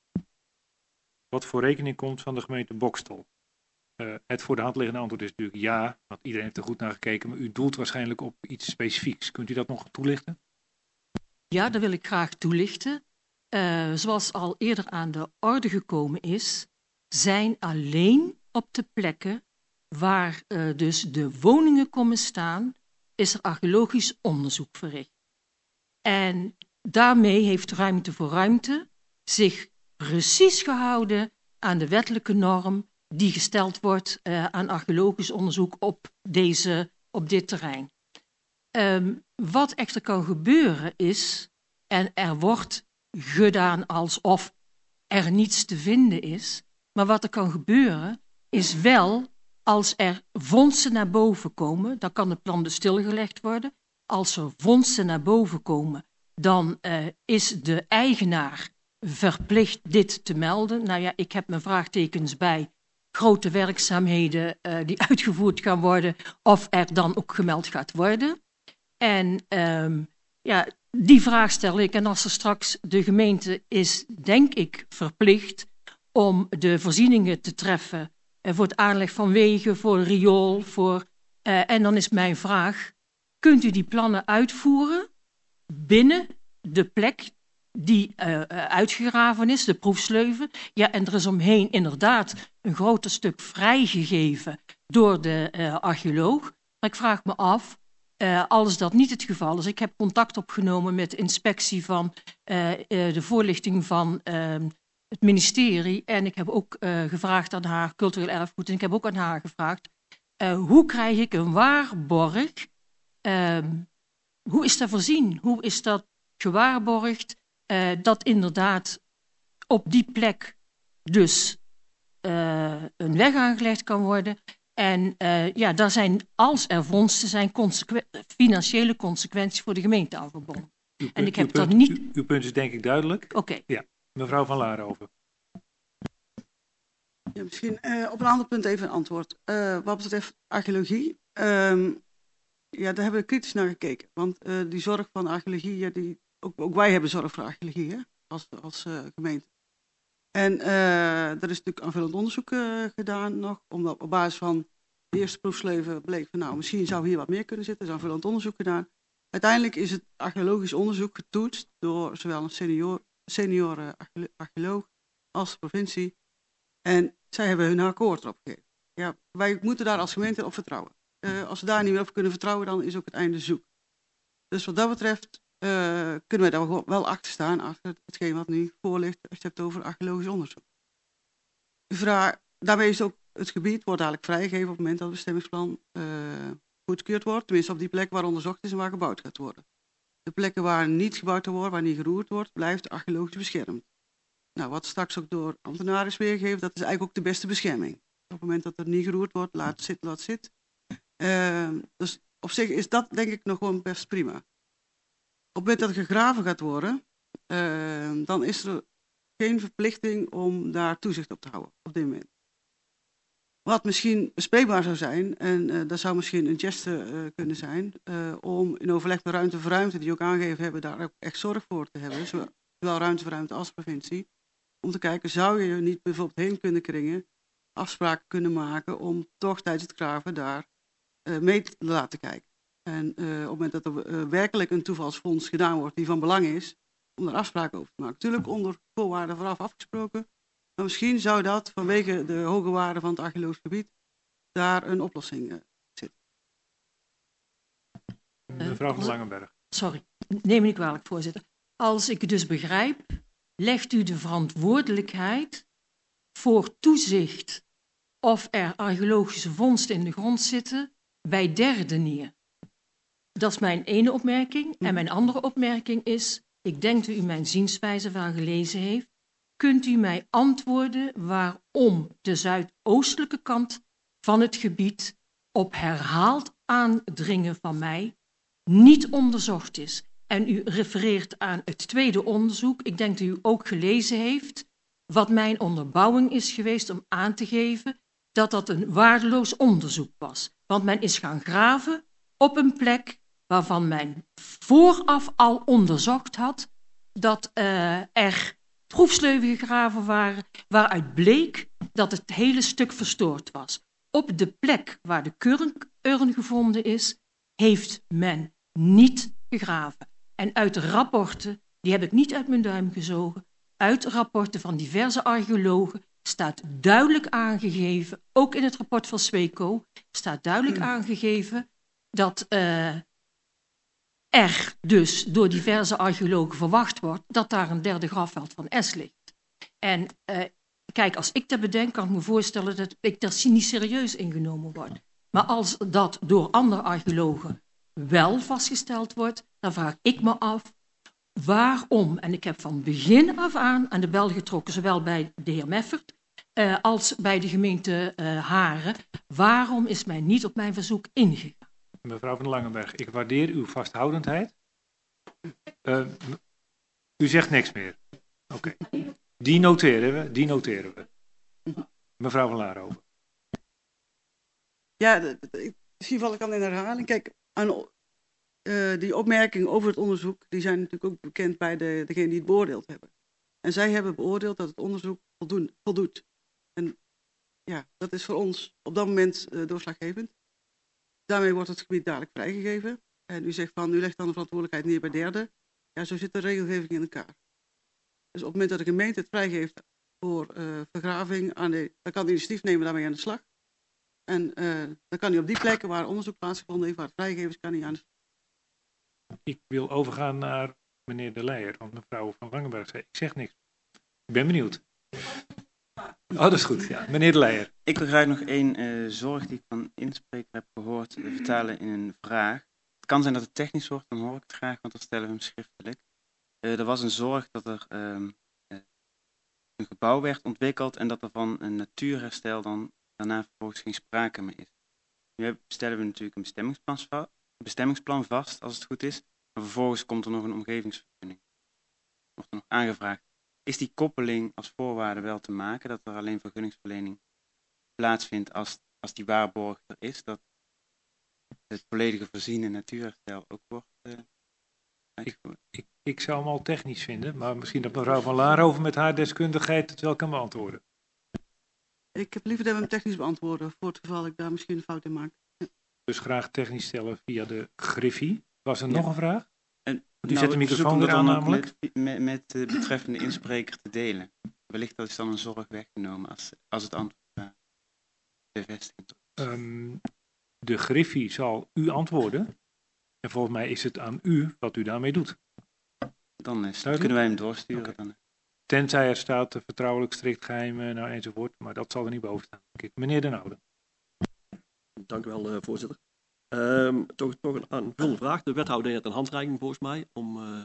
wat voor rekening komt van de gemeente Boxtel? Uh, het voor de hand liggende antwoord is natuurlijk ja, want iedereen heeft er goed naar gekeken, maar u doelt waarschijnlijk op iets specifieks. Kunt u dat nog toelichten? Ja, dat wil ik graag toelichten. Uh, zoals al eerder aan de orde gekomen is, zijn alleen op de plekken waar uh, dus de woningen komen staan, is er archeologisch onderzoek verricht. En daarmee heeft Ruimte voor Ruimte zich precies gehouden aan de wettelijke norm die gesteld wordt uh, aan archeologisch onderzoek op, deze, op dit terrein. Um, wat echter kan gebeuren is, en er wordt gedaan alsof er niets te vinden is, maar wat er kan gebeuren is wel, als er vondsten naar boven komen, dan kan het plan dus stilgelegd worden. Als er vondsten naar boven komen, dan uh, is de eigenaar verplicht dit te melden. Nou ja, ik heb mijn vraagtekens bij grote werkzaamheden uh, die uitgevoerd gaan worden, of er dan ook gemeld gaat worden. En um, ja, die vraag stel ik. En als er straks de gemeente is, denk ik, verplicht om de voorzieningen te treffen uh, voor het aanleg van wegen, voor riool, voor, uh, en dan is mijn vraag, kunt u die plannen uitvoeren binnen de plek die uh, uitgegraven is, de proefsleuven? Ja, en er is omheen inderdaad een groter stuk vrijgegeven door de uh, archeoloog. Maar ik vraag me af, uh, als dat niet het geval is, ik heb contact opgenomen met de inspectie van uh, uh, de voorlichting van uh, het ministerie en ik heb ook uh, gevraagd aan haar cultureel erfgoed en ik heb ook aan haar gevraagd, uh, hoe krijg ik een waarborg? Uh, hoe is dat voorzien? Hoe is dat gewaarborgd? Uh, dat inderdaad op die plek dus uh, een weg aangelegd kan worden. En uh, ja, daar zijn, als er vondsten zijn, consequ- financiële consequenties voor de gemeente aan verbonden. Uw, en ik heb punt, dat niet... Uw, uw punt is denk ik duidelijk. Oké. Okay. Ja, mevrouw Van Laarhoven. Ja, misschien uh, op een ander punt even een antwoord. Uh, wat betreft archeologie, um, ja, daar hebben we kritisch naar gekeken. Want uh, die zorg van archeologie, ja, die, ook, ook wij hebben zorg voor archeologie, hè, als, als uh, gemeente. En uh, er is natuurlijk aanvullend onderzoek uh, gedaan nog, omdat op basis van de eerste proefsleuven bleek van nou, misschien zou hier wat meer kunnen zitten. Er is aanvullend onderzoek gedaan. Uiteindelijk is het archeologisch onderzoek getoetst door zowel een senior, senior uh, archeoloog als de provincie. En zij hebben hun akkoord erop gegeven. Ja, wij moeten daar als gemeente op vertrouwen. Uh, als we daar niet meer op kunnen vertrouwen, dan is ook het einde zoek. Dus wat dat betreft uh, kunnen wij daar wel achter staan, achter hetgeen wat nu voor ligt, als je het hebt over archeologisch onderzoek. De vraag, daarmee is ook het gebied wordt eigenlijk vrijgegeven op het moment dat het bestemmingsplan uh, goedgekeurd wordt, tenminste op die plek waar onderzocht is en waar gebouwd gaat worden. De plekken waar niet gebouwd wordt, waar niet geroerd wordt, blijft archeologisch beschermd. Nou, wat straks ook door ambtenaren is weergegeven, dat is eigenlijk ook de beste bescherming. Op het moment dat er niet geroerd wordt, laat zit, laat zit. Uh, dus op zich is dat denk ik nog gewoon best prima. Op het moment dat er gegraven gaat worden, uh, dan is er geen verplichting om daar toezicht op te houden op dit moment. Wat misschien bespreekbaar zou zijn, en uh, dat zou misschien een geste uh, kunnen zijn, uh, om in overleg met Ruimte voor Ruimte, die ook aangegeven hebben, daar ook echt zorg voor te hebben, zowel Ruimte voor Ruimte als provincie, om te kijken, zou je er niet bijvoorbeeld heen kunnen kringen, afspraken kunnen maken om toch tijdens het graven daar uh, mee te laten kijken. En uh, op het moment dat er uh, werkelijk een toevalsfonds gedaan wordt die van belang is, om er afspraken over te maken. Natuurlijk onder voorwaarden vooraf afgesproken, maar misschien zou dat vanwege de hoge waarde van het archeologisch gebied daar een oplossing uh, zitten. Mevrouw van Langenberg. Sorry, neem me niet kwalijk, voorzitter. Als ik het dus begrijp, legt u de verantwoordelijkheid voor toezicht of er archeologische vondsten in de grond zitten bij derden neer. Dat is mijn ene opmerking. En mijn andere opmerking is, ik denk dat u mijn zienswijze van gelezen heeft. Kunt u mij antwoorden waarom de zuidoostelijke kant van het gebied op herhaald aandringen van mij niet onderzocht is? En u refereert aan het tweede onderzoek. Ik denk dat u ook gelezen heeft wat mijn onderbouwing is geweest om aan te geven dat dat een waardeloos onderzoek was. Want men is gaan graven op een plek waarvan men vooraf al onderzocht had dat uh, er proefsleuven gegraven waren, waaruit bleek dat het hele stuk verstoord was. Op de plek waar de kurk-urn gevonden is, heeft men niet gegraven. En uit de rapporten, die heb ik niet uit mijn duim gezogen, uit rapporten van diverse archeologen staat duidelijk aangegeven, ook in het rapport van Sweco, staat duidelijk aangegeven dat uh, er dus door diverse archeologen verwacht wordt dat daar een derde grafveld van S ligt. En uh, kijk, als ik dat bedenk, kan ik me voorstellen dat ik daar niet serieus ingenomen word. Maar als dat door andere archeologen wel vastgesteld wordt, dan vraag ik me af waarom. En ik heb van begin af aan aan de bel getrokken, zowel bij de heer Meffert uh, als bij de gemeente uh, Haren. Waarom is mij niet op mijn verzoek ingegaan? Mevrouw van Langenberg, ik waardeer uw vasthoudendheid. Uh, u zegt niks meer. Oké. Okay. Die noteren we, die noteren we. Mevrouw van Laarhoven. Ja, misschien val ik aan in herhaling. Kijk, aan, uh, die opmerkingen over het onderzoek, die zijn natuurlijk ook bekend bij de, degene die het beoordeeld hebben. En zij hebben beoordeeld dat het onderzoek voldoen, voldoet. En ja, dat is voor ons op dat moment uh, doorslaggevend. Daarmee wordt het gebied dadelijk vrijgegeven. En u zegt van, u legt dan de verantwoordelijkheid neer bij derden. Ja, zo zit de regelgeving in elkaar. Dus op het moment dat de gemeente het vrijgeeft voor uh, vergraving, aan de, dan kan de initiatiefnemer daarmee aan de slag. En uh, dan kan hij op die plekken waar onderzoek plaatsgevonden heeft, waar het vrijgegeven is, kan hij aan de slag. Ik wil overgaan naar meneer De Leijer, want mevrouw van Langenberg zei, ik zeg niks. Ik ben benieuwd. Oh, dat is goed. Ja. Meneer De Leijer. Ik wil graag nog één uh, zorg die ik van inspreker heb gehoord uh, vertalen in een vraag. Het kan zijn dat het technisch wordt, dan hoor ik het graag, want dan stellen we hem schriftelijk. Uh, er was een zorg dat er um, uh, een gebouw werd ontwikkeld en dat er van een natuurherstel dan daarna vervolgens geen sprake meer is. Nu stellen we natuurlijk een bestemmingsplan, va- bestemmingsplan vast, als het goed is. Maar vervolgens komt er nog een omgevingsvergunning. Wordt er nog aangevraagd. Is die koppeling als voorwaarde wel te maken, dat er alleen vergunningsverlening plaatsvindt als, als die waarborg er is, dat het volledige voorziene natuurherstel ook wordt uh, uitgevoerd? Ik, ik, ik zou hem al technisch vinden, maar misschien dat mevrouw van Laarhoven met haar deskundigheid het wel kan beantwoorden. Ik heb liever dat we hem technisch beantwoorden, voor het geval ik daar misschien een fout in maak. Ja. Dus graag technisch stellen via de Griffie. Was er ja. nog een vraag? En, die nou, zet de microfoon weer aan namelijk. Met, met, met de betreffende inspreker te delen. Wellicht dat is dan een zorg weggenomen als, als het antwoord uh, bevestigend is. Um, de Griffie zal u antwoorden. En volgens mij is het aan u wat u daarmee doet. Dan is, kunnen wij hem doorsturen. Okay. Dan. Tenzij er staat uh, vertrouwelijk, strikt geheim uh, nou, enzovoort. Maar dat zal er niet boven staan. Kijk, meneer Den Oude. Dank u wel, uh, voorzitter. Um, toch, toch een aanvullende vraag. De wethouder heeft een handreiking volgens mij om uh,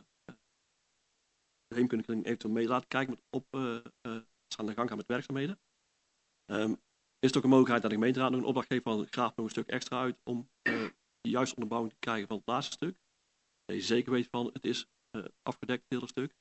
de heemkundiging eventueel mee te laten kijken met op uh, uh, aan de gang gaan met werkzaamheden. Um, is het ook een mogelijkheid dat de gemeenteraad nog een opdracht geeft van graaf nog een stuk extra uit om uh, de juiste onderbouwing te krijgen van het laatste stuk. Dat je zeker weet van het is uh, afgedekt, het hele stuk.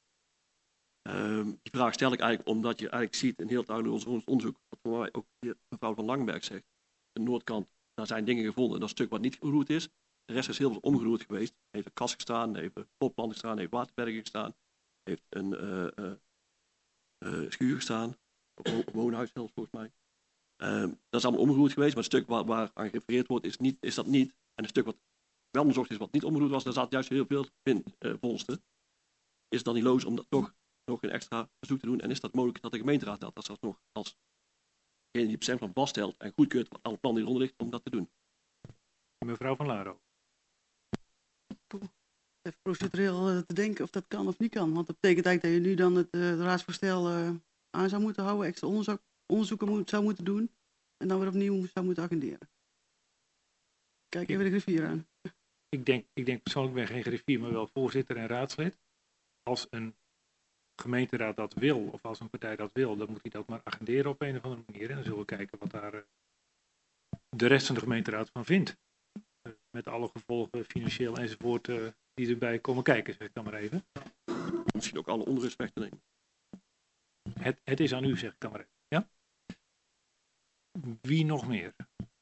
Um, die vraag stel ik eigenlijk omdat je eigenlijk ziet in heel het oude ons onderzoek, wat voor mij ook mevrouw van Langenberg zegt, de noordkant. Daar zijn dingen gevonden, dat stuk wat niet geroerd is. De rest is heel veel omgeroerd geweest. Er heeft een kast gestaan, er heeft een popplanting gestaan, er heeft waterbergen gestaan. Er heeft een uh, uh, uh, schuur gestaan. Een woonhuis zelfs volgens mij. Um, dat is allemaal omgeroerd geweest, maar het stuk waar, waar aan gerefereerd wordt is, niet, is dat niet. En het stuk wat wel onderzocht is, wat niet omgeroerd was, daar zat juist heel veel in uh, vondsten. Is het dan niet loos om dat toch nog een extra verzoek te doen? En is dat mogelijk dat de gemeenteraad dat, dat nog als degene die het bestemmingsplan vaststelt en goedkeurt wat alle plannen die eronder ligt om dat te doen? Mevrouw van Laro. Even procedureel uh, te denken of dat kan of niet kan. Want dat betekent eigenlijk dat je nu dan het uh, raadsvoorstel uh, aan zou moeten houden, extra onderzoek, onderzoeken moet, zou moeten doen en dan weer opnieuw zou moeten agenderen. Kijk even de griffier aan. Ik denk, ik denk persoonlijk ben geen griffier, maar wel voorzitter en raadslid. Als een gemeenteraad dat wil, of als een partij dat wil, dan moet hij dat maar agenderen op een of andere manier. En dan zullen we kijken wat daar uh, de rest van de gemeenteraad van vindt. Uh, met alle gevolgen, financieel enzovoort, uh, die erbij komen kijken, zeg ik dan maar even. Misschien ook alle onrust weg te nemen. het, het is aan u, zeg ik dan maar even. Ja? Wie nog meer?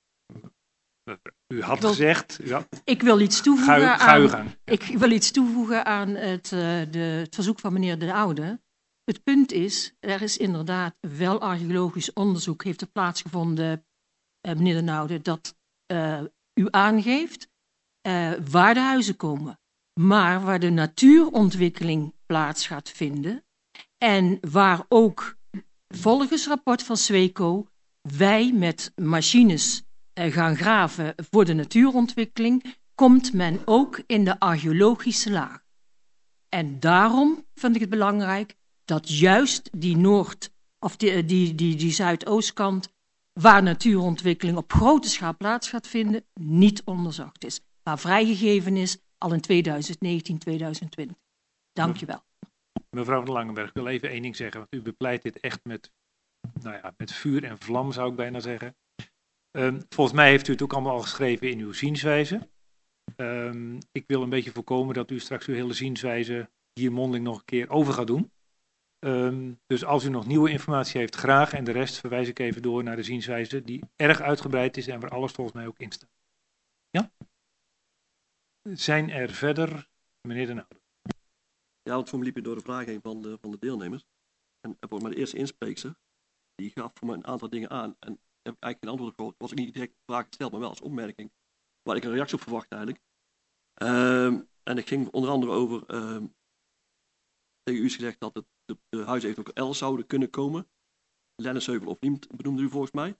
U had Ik wil- gezegd... U had, Ik wil iets toevoegen ga, u- ga u aan, gang. ik wil iets toevoegen aan het, uh, de, het verzoek van meneer De Oude. Het punt is, er is inderdaad wel archeologisch onderzoek heeft er plaatsgevonden, uh, meneer De Oude, dat uh, u aangeeft uh, waar de huizen komen. Maar waar de natuurontwikkeling plaats gaat vinden en waar ook volgens rapport van Sweco wij met machines gaan graven voor de natuurontwikkeling, komt men ook in de archeologische laag. En daarom vind ik het belangrijk dat juist die Noord- of die, die, die, die Zuidoostkant, waar natuurontwikkeling op grote schaal plaats gaat vinden, niet onderzocht is. Maar vrijgegeven is al in tweeduizend negentien, tweeduizend twintig. Dank je wel. Mevrouw van Langenberg, ik wil even één ding zeggen, want u bepleit dit echt met, nou ja, met vuur en vlam, zou ik bijna zeggen. Um, volgens mij heeft u het ook allemaal al geschreven in uw zienswijze. Um, ik wil een beetje voorkomen dat u straks uw hele zienswijze hier mondeling nog een keer over gaat doen. Um, dus als u nog nieuwe informatie heeft, graag. En de rest verwijs ik even door naar de zienswijze die erg uitgebreid is en waar alles volgens mij ook in staat. Ja? Zijn er verder, meneer De Oude? Ja, want voor me liep je door de vraag heen van de, van de deelnemers. En voor mijn eerste inspreekster, die gaf voor mij een aantal dingen aan. En heb ik eigenlijk geen antwoord op gehoord. Was ik niet direct de vraag gesteld, maar wel als opmerking. Waar ik een reactie op verwacht eigenlijk. Um, en het ging onder andere over, um, tegen u is gezegd dat het, de, de huizen even ook elders zouden kunnen komen. Lennesheuvel of Liemt benoemde u volgens mij.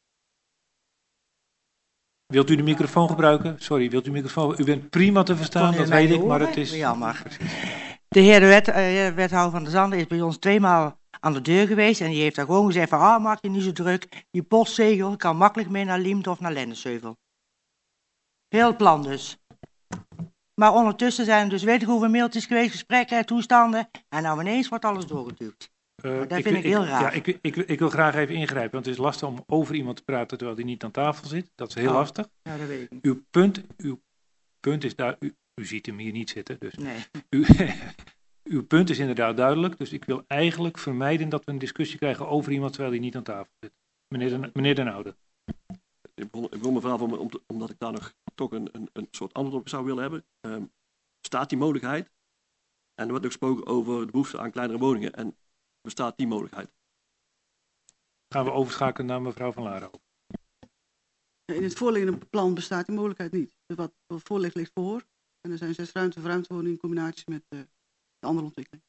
Wilt u de microfoon gebruiken? Sorry, wilt u de microfoon? U bent prima te verstaan, dat weet ik, maar het is... Jammer. De heer de wet, uh, wethouder van de Zanden is bij ons tweemaal aan de deur geweest en die heeft daar gewoon gezegd van, ah, maak je niet zo druk, die postzegel kan makkelijk mee naar Liemt of naar Lennesheuvel. Heel het plan dus. Maar ondertussen zijn er dus weet ik hoeveel mailtjes geweest, gesprekken, toestanden en nou ineens wordt alles doorgeduwd. Uh, dat ik, vind ik, ik heel raar. Ja, ik, ik, ik wil graag even ingrijpen, want het is lastig om over iemand te praten terwijl die niet aan tafel zit. Dat is heel oh, lastig. Ja, dat weet ik niet. Uw punt, uw punt is daar, u, u ziet hem hier niet zitten, dus nee. u, uw punt is inderdaad duidelijk, dus ik wil eigenlijk vermijden dat we een discussie krijgen over iemand terwijl die niet aan tafel zit. Meneer De, meneer De Oude. Ik begon, ik begon mijn vraag om, om, omdat ik daar nog toch een, een, een soort antwoord op zou willen hebben. Um, bestaat die mogelijkheid? En er wordt ook gesproken over de behoefte aan kleinere woningen. En bestaat die mogelijkheid? Gaan we overschakelen naar mevrouw Van Laarhoven. In het voorliggende plan bestaat die mogelijkheid niet. Wat voor ligt, ligt voor. En er zijn zes ruimte voor ruimtewoningen in combinatie met uh, de andere ontwikkeling.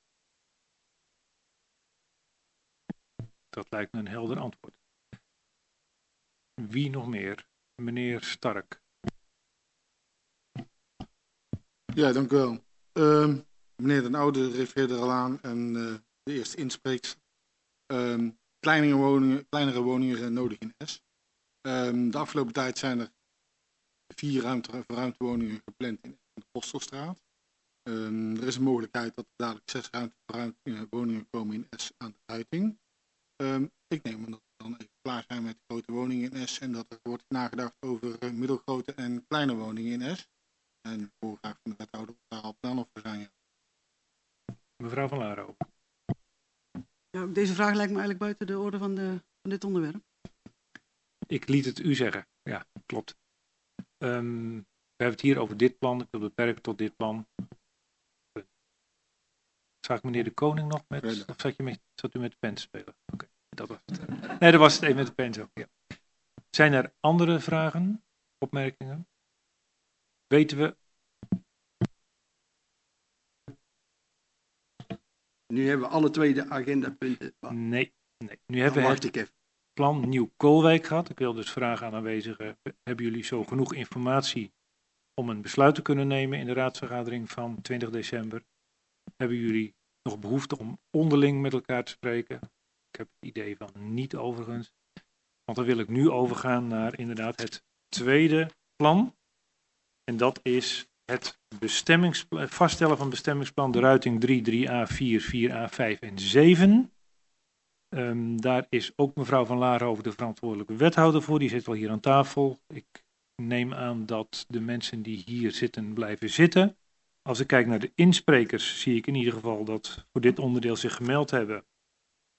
Dat lijkt me een helder antwoord. Wie nog meer? Meneer Stark. Ja, dank u wel. Uh, meneer Den Oude refereerde er al aan en uh, de eerste inspreekt. Um, kleinere, woningen, kleinere woningen zijn nodig in S. Um, de afgelopen tijd zijn er vier ruimte, ruimtewoningen gepland in de Postelstraat. Um, er is een mogelijkheid dat er dadelijk zes ruimte, ruimte, woningen komen in S aan de Uiting. Um, ik neem aan dat we dan even klaar zijn met grote woningen in S en dat er wordt nagedacht over uh, middelgrote en kleine woningen in S. En ik hoor graag van de wethouder of daar al plannen voor zijn. Ja. Mevrouw Van Laarhoven. Ja, deze vraag lijkt me eigenlijk buiten de orde van, de, van dit onderwerp. Ik liet het u zeggen. Ja, klopt. Um, we hebben het hier over dit plan. Ik wil beperken tot dit plan. Zag ik meneer De Koning nog met, nee, of zat, je met, zat u met de pen te spelen? Oké, okay, dat was het. Nee, dat was het even met de pen zo. Ja. Zijn er andere vragen, opmerkingen? Weten we... Nu hebben we alle twee de agendapunten. Nee, nee. Nu hebben we het plan Nieuw-Koolwijk gehad. Ik wil dus vragen aan aanwezigen, hebben jullie zo genoeg informatie om een besluit te kunnen nemen in de raadsvergadering van twintig december? Hebben jullie nog behoefte om onderling met elkaar te spreken? Ik heb het idee van niet overigens. Want dan wil ik nu overgaan naar inderdaad het tweede plan. En dat is het vaststellen van bestemmingsplan de Ruiting drie, drie A, vier, vier A, vijf en zeven. Um, daar is ook mevrouw Van Laarhoven de verantwoordelijke wethouder voor. Die zit wel hier aan tafel. Ik neem aan dat de mensen die hier zitten blijven zitten. Als ik kijk naar de insprekers, zie ik in ieder geval dat voor dit onderdeel zich gemeld hebben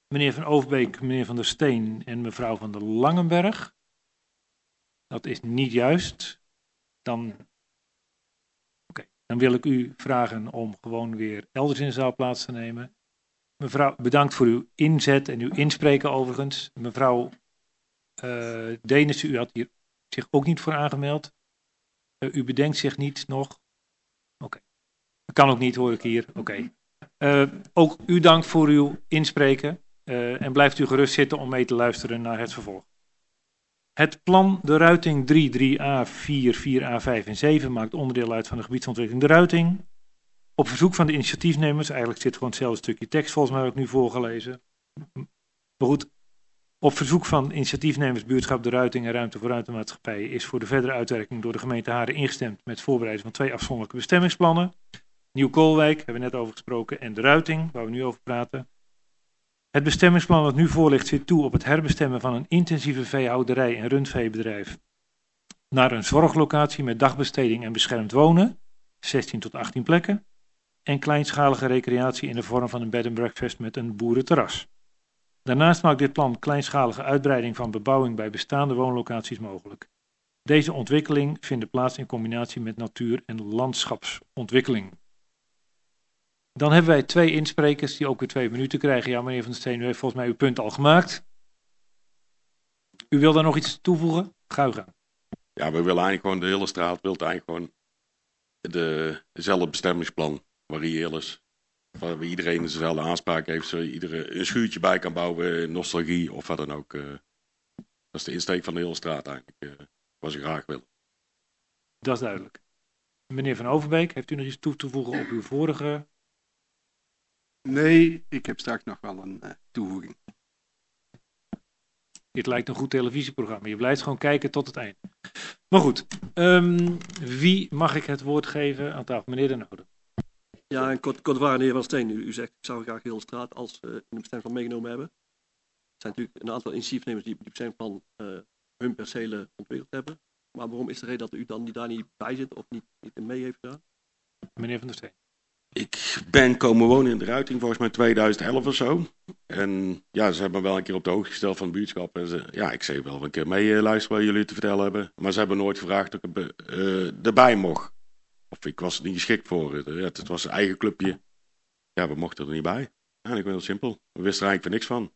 meneer Van Overbeek, meneer Van der Steen en mevrouw Van der Langenberg. Dat is niet juist. Dan, okay. Dan wil ik u vragen om gewoon weer elders in de zaal plaats te nemen. Mevrouw, bedankt voor uw inzet en uw inspreken overigens. Mevrouw uh, Denissen, u had hier zich ook niet voor aangemeld. Uh, u bedenkt zich niet nog. Oké. Okay. Dat kan ook niet, hoor ik hier. Oké. Okay. Uh, ook u dank voor uw inspreken. Uh, en blijft u gerust zitten om mee te luisteren naar het vervolg. Het plan de Ruiting drie, drie A, vier, vier A, vijf en zeven maakt onderdeel uit van de gebiedsontwikkeling de Ruiting. Op verzoek van de initiatiefnemers, eigenlijk zit gewoon hetzelfde stukje tekst volgens mij ook nu voorgelezen. Maar goed, op verzoek van initiatiefnemers Buurtschap de Ruiting en Ruimte voor Ruimtemaatschappijen is voor de verdere uitwerking door de gemeente Haren ingestemd met voorbereiding van twee afzonderlijke bestemmingsplannen. Nieuw-Koolwijk, hebben we net over gesproken, en de Ruiting, waar we nu over praten. Het bestemmingsplan dat nu voor ligt zit toe op het herbestemmen van een intensieve veehouderij en rundveebedrijf naar een zorglocatie met dagbesteding en beschermd wonen, zestien tot achttien plekken, en kleinschalige recreatie in de vorm van een bed and breakfast met een boerenterras. Daarnaast maakt dit plan kleinschalige uitbreiding van bebouwing bij bestaande woonlocaties mogelijk. Deze ontwikkeling vindt plaats in combinatie met natuur- en landschapsontwikkeling. Dan hebben wij twee insprekers die ook weer twee minuten krijgen. Ja, meneer Van der Steen, u heeft volgens mij uw punt al gemaakt. U wil daar nog iets toevoegen? Ga u gaan. Ja, we willen eigenlijk gewoon, de hele straat wil eigenlijk gewoon de, dezelfde bestemmingsplan variëren is. Waar iedereen dezelfde aanspraak heeft, zodat iedereen een schuurtje bij kan bouwen, nostalgie of wat dan ook. Uh, dat is de insteek van de hele straat eigenlijk, uh, wat ze graag willen. Dat is duidelijk. Meneer Van Overbeek, heeft u nog iets toe te voegen op uw vorige... Nee, ik heb straks nog wel een uh, toevoeging. Dit lijkt een goed televisieprogramma. Je blijft gewoon kijken tot het eind. Maar goed, um, wie mag ik het woord geven aan tafel? Meneer Den Oude. Ja, een kort, kort waar, meneer Van Steen. U, u zegt, ik zou graag de hele straat als uh, in de bestemmingsplan meegenomen hebben. Er zijn natuurlijk een aantal initiatiefnemers die op die bestemmingsplan uh, hun percelen ontwikkeld hebben. Maar waarom is de reden dat u dan die daar niet bij zit of niet, niet in mee heeft gedaan? Meneer Van der Steen. Ik ben komen wonen in de Ruiting volgens mij tweeduizend elf of zo. En ja, ze hebben me wel een keer op de hoogte gesteld van het buurtschap. En ze, ja, ik zei wel een keer mee uh, luisteren wat jullie te vertellen hebben. Maar ze hebben nooit gevraagd of ik er, uh, erbij mocht. Of ik was er niet geschikt voor. Ja, het was een eigen clubje. Ja, we mochten er niet bij. Eigenlijk heel simpel. We wisten er eigenlijk van niks van.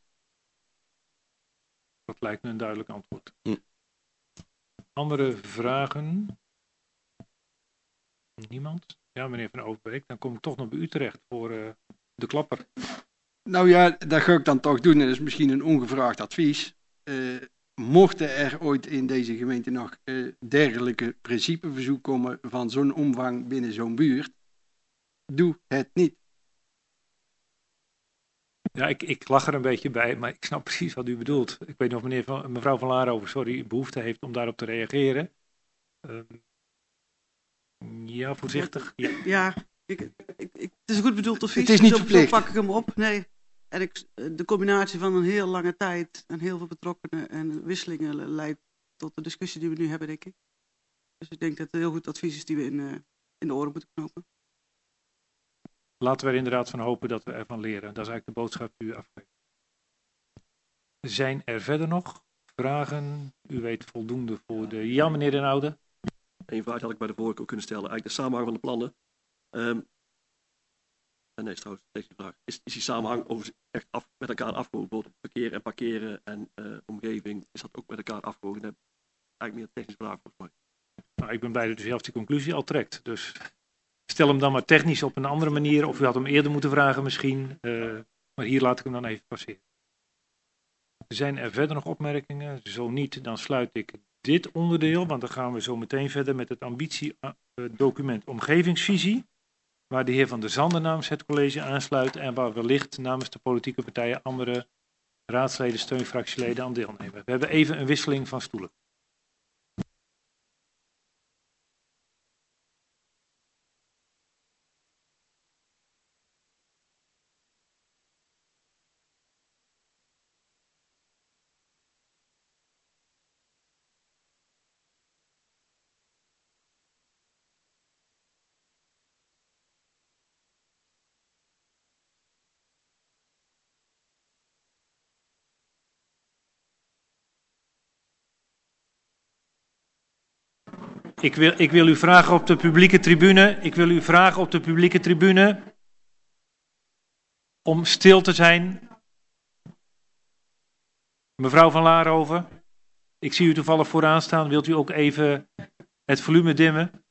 Dat lijkt me een duidelijk antwoord. Hm. Andere vragen? Niemand? Ja, meneer Van Overbeek, dan kom ik toch nog bij u terecht voor uh, de klapper. Nou ja, dat ga ik dan toch doen. En dat is misschien een ongevraagd advies. Uh, mochten er ooit in deze gemeente nog uh, dergelijke principeverzoek komen van zo'n omvang binnen zo'n buurt, doe het niet. Ja, ik, ik lach er een beetje bij, maar ik snap precies wat u bedoelt. Ik weet niet of meneer van, mevrouw Van Laarhoven, sorry, behoefte heeft om daarop te reageren. Uh, Ja, voorzichtig. Ja, ja ik, ik, ik, het is een goed bedoeld advies. Het is niet zo, verplicht. Zo pak ik hem op. Nee. En ik, de combinatie van een heel lange tijd en heel veel betrokkenen en wisselingen leidt tot de discussie die we nu hebben, denk ik. Dus ik denk dat het een heel goed advies is die we in, uh, in de oren moeten knopen. Laten we er inderdaad van hopen dat we ervan leren. Dat is eigenlijk de boodschap die u afgeeft. Zijn er verder nog vragen? U weet voldoende voor de... Ja, meneer Den Oude. Eén vraag had ik bij de vorige ook kunnen stellen. Eigenlijk de samenhang van de plannen. Um, en nee, trouwens, deze vraag. Is, is die samenhang over echt af, met elkaar afgewogen? Bijvoorbeeld verkeer en parkeren en uh, omgeving. Is dat ook met elkaar afgewogen? Dat is eigenlijk meer een technische vraag volgens mij. Nou, ik ben blij dat u zelf die conclusie al trekt. Dus stel hem dan maar technisch op een andere manier. Of u had hem eerder moeten vragen misschien. Uh, maar hier laat ik hem dan even passeren. Zijn er verder nog opmerkingen? Zo niet, dan sluit ik dit onderdeel, want dan gaan we zo meteen verder met het ambitiedocument Omgevingsvisie, waar de heer Van der Zanden namens het college aansluit en waar wellicht namens de politieke partijen andere raadsleden, steunfractieleden aan deelnemen. We hebben even een wisseling van stoelen. Ik wil, ik wil u vragen op de publieke tribune. Ik wil u vragen op de publieke tribune om stil te zijn. Mevrouw van Laarhoven, ik zie u toevallig vooraan staan. Wilt u ook even het volume dimmen?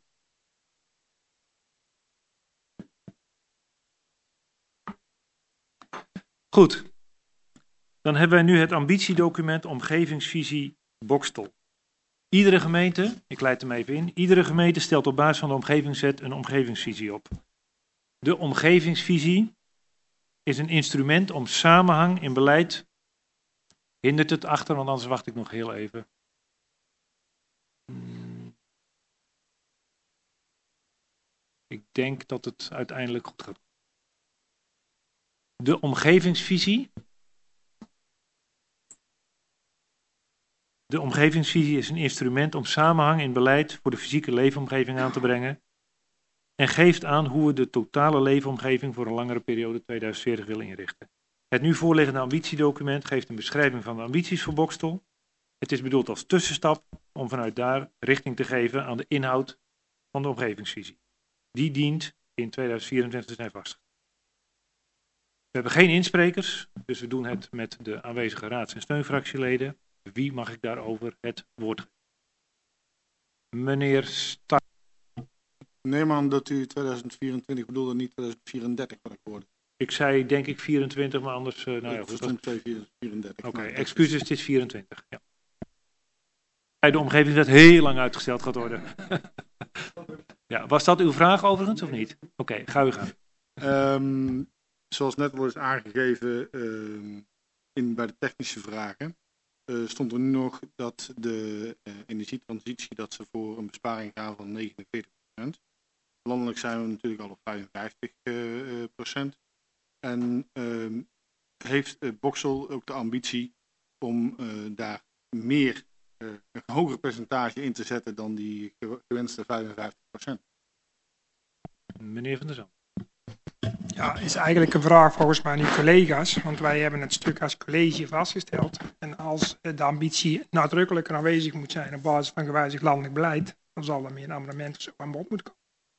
Goed. Dan hebben wij nu het ambitiedocument Omgevingsvisie Boxtel. Iedere gemeente, ik leid hem even in, iedere gemeente stelt op basis van de omgevingswet een omgevingsvisie op. De omgevingsvisie is een instrument om samenhang in beleid. Hindert het achter, want anders wacht ik nog heel even. Ik denk dat het uiteindelijk goed gaat. De omgevingsvisie. De omgevingsvisie is een instrument om samenhang in beleid voor de fysieke leefomgeving aan te brengen en geeft aan hoe we de totale leefomgeving voor een langere periode tweeduizend veertig willen inrichten. Het nu voorliggende ambitiedocument geeft een beschrijving van de ambities voor Boxtel. Het is bedoeld als tussenstap om vanuit daar richting te geven aan de inhoud van de omgevingsvisie. Die dient in tweeduizend vierentwintig te zijn vastgesteld. We hebben geen insprekers, dus we doen het met de aanwezige raads- en steunfractieleden. Wie mag ik daarover het woord geven? Meneer Stark. Neem aan dat u tweeduizend vierentwintig bedoelde, niet tweeduizend vierendertig wat ik hoorde. Ik zei denk ik vierentwintig, maar anders... Uh, nou ja, goed. Stond tweeduizend vierendertig. Oké, okay, excuses, het is vierentwintig. Ja. De omgevingswet heel lang uitgesteld gaat worden. Ja, was dat uw vraag overigens of niet? Oké, okay, ga u gaan. Um, zoals net wordt aangegeven uh, in, bij de technische vragen, uh, stond er nu nog dat de uh, energietransitie, dat ze voor een besparing gaan van negenenveertig procent. Landelijk zijn we natuurlijk al op vijfenvijftig procent. En uh, heeft uh, Boxtel ook de ambitie om uh, daar meer, uh, een hoger percentage in te zetten dan die gewenste vijfenvijftig procent? Meneer Van der Zand. Ja, is eigenlijk een vraag volgens mij aan uw collega's, want wij hebben het stuk als college vastgesteld. En als de ambitie nadrukkelijker aanwezig moet zijn op basis van gewijzigd landelijk beleid, dan zal er meer een amendement of zo aan bod moeten komen.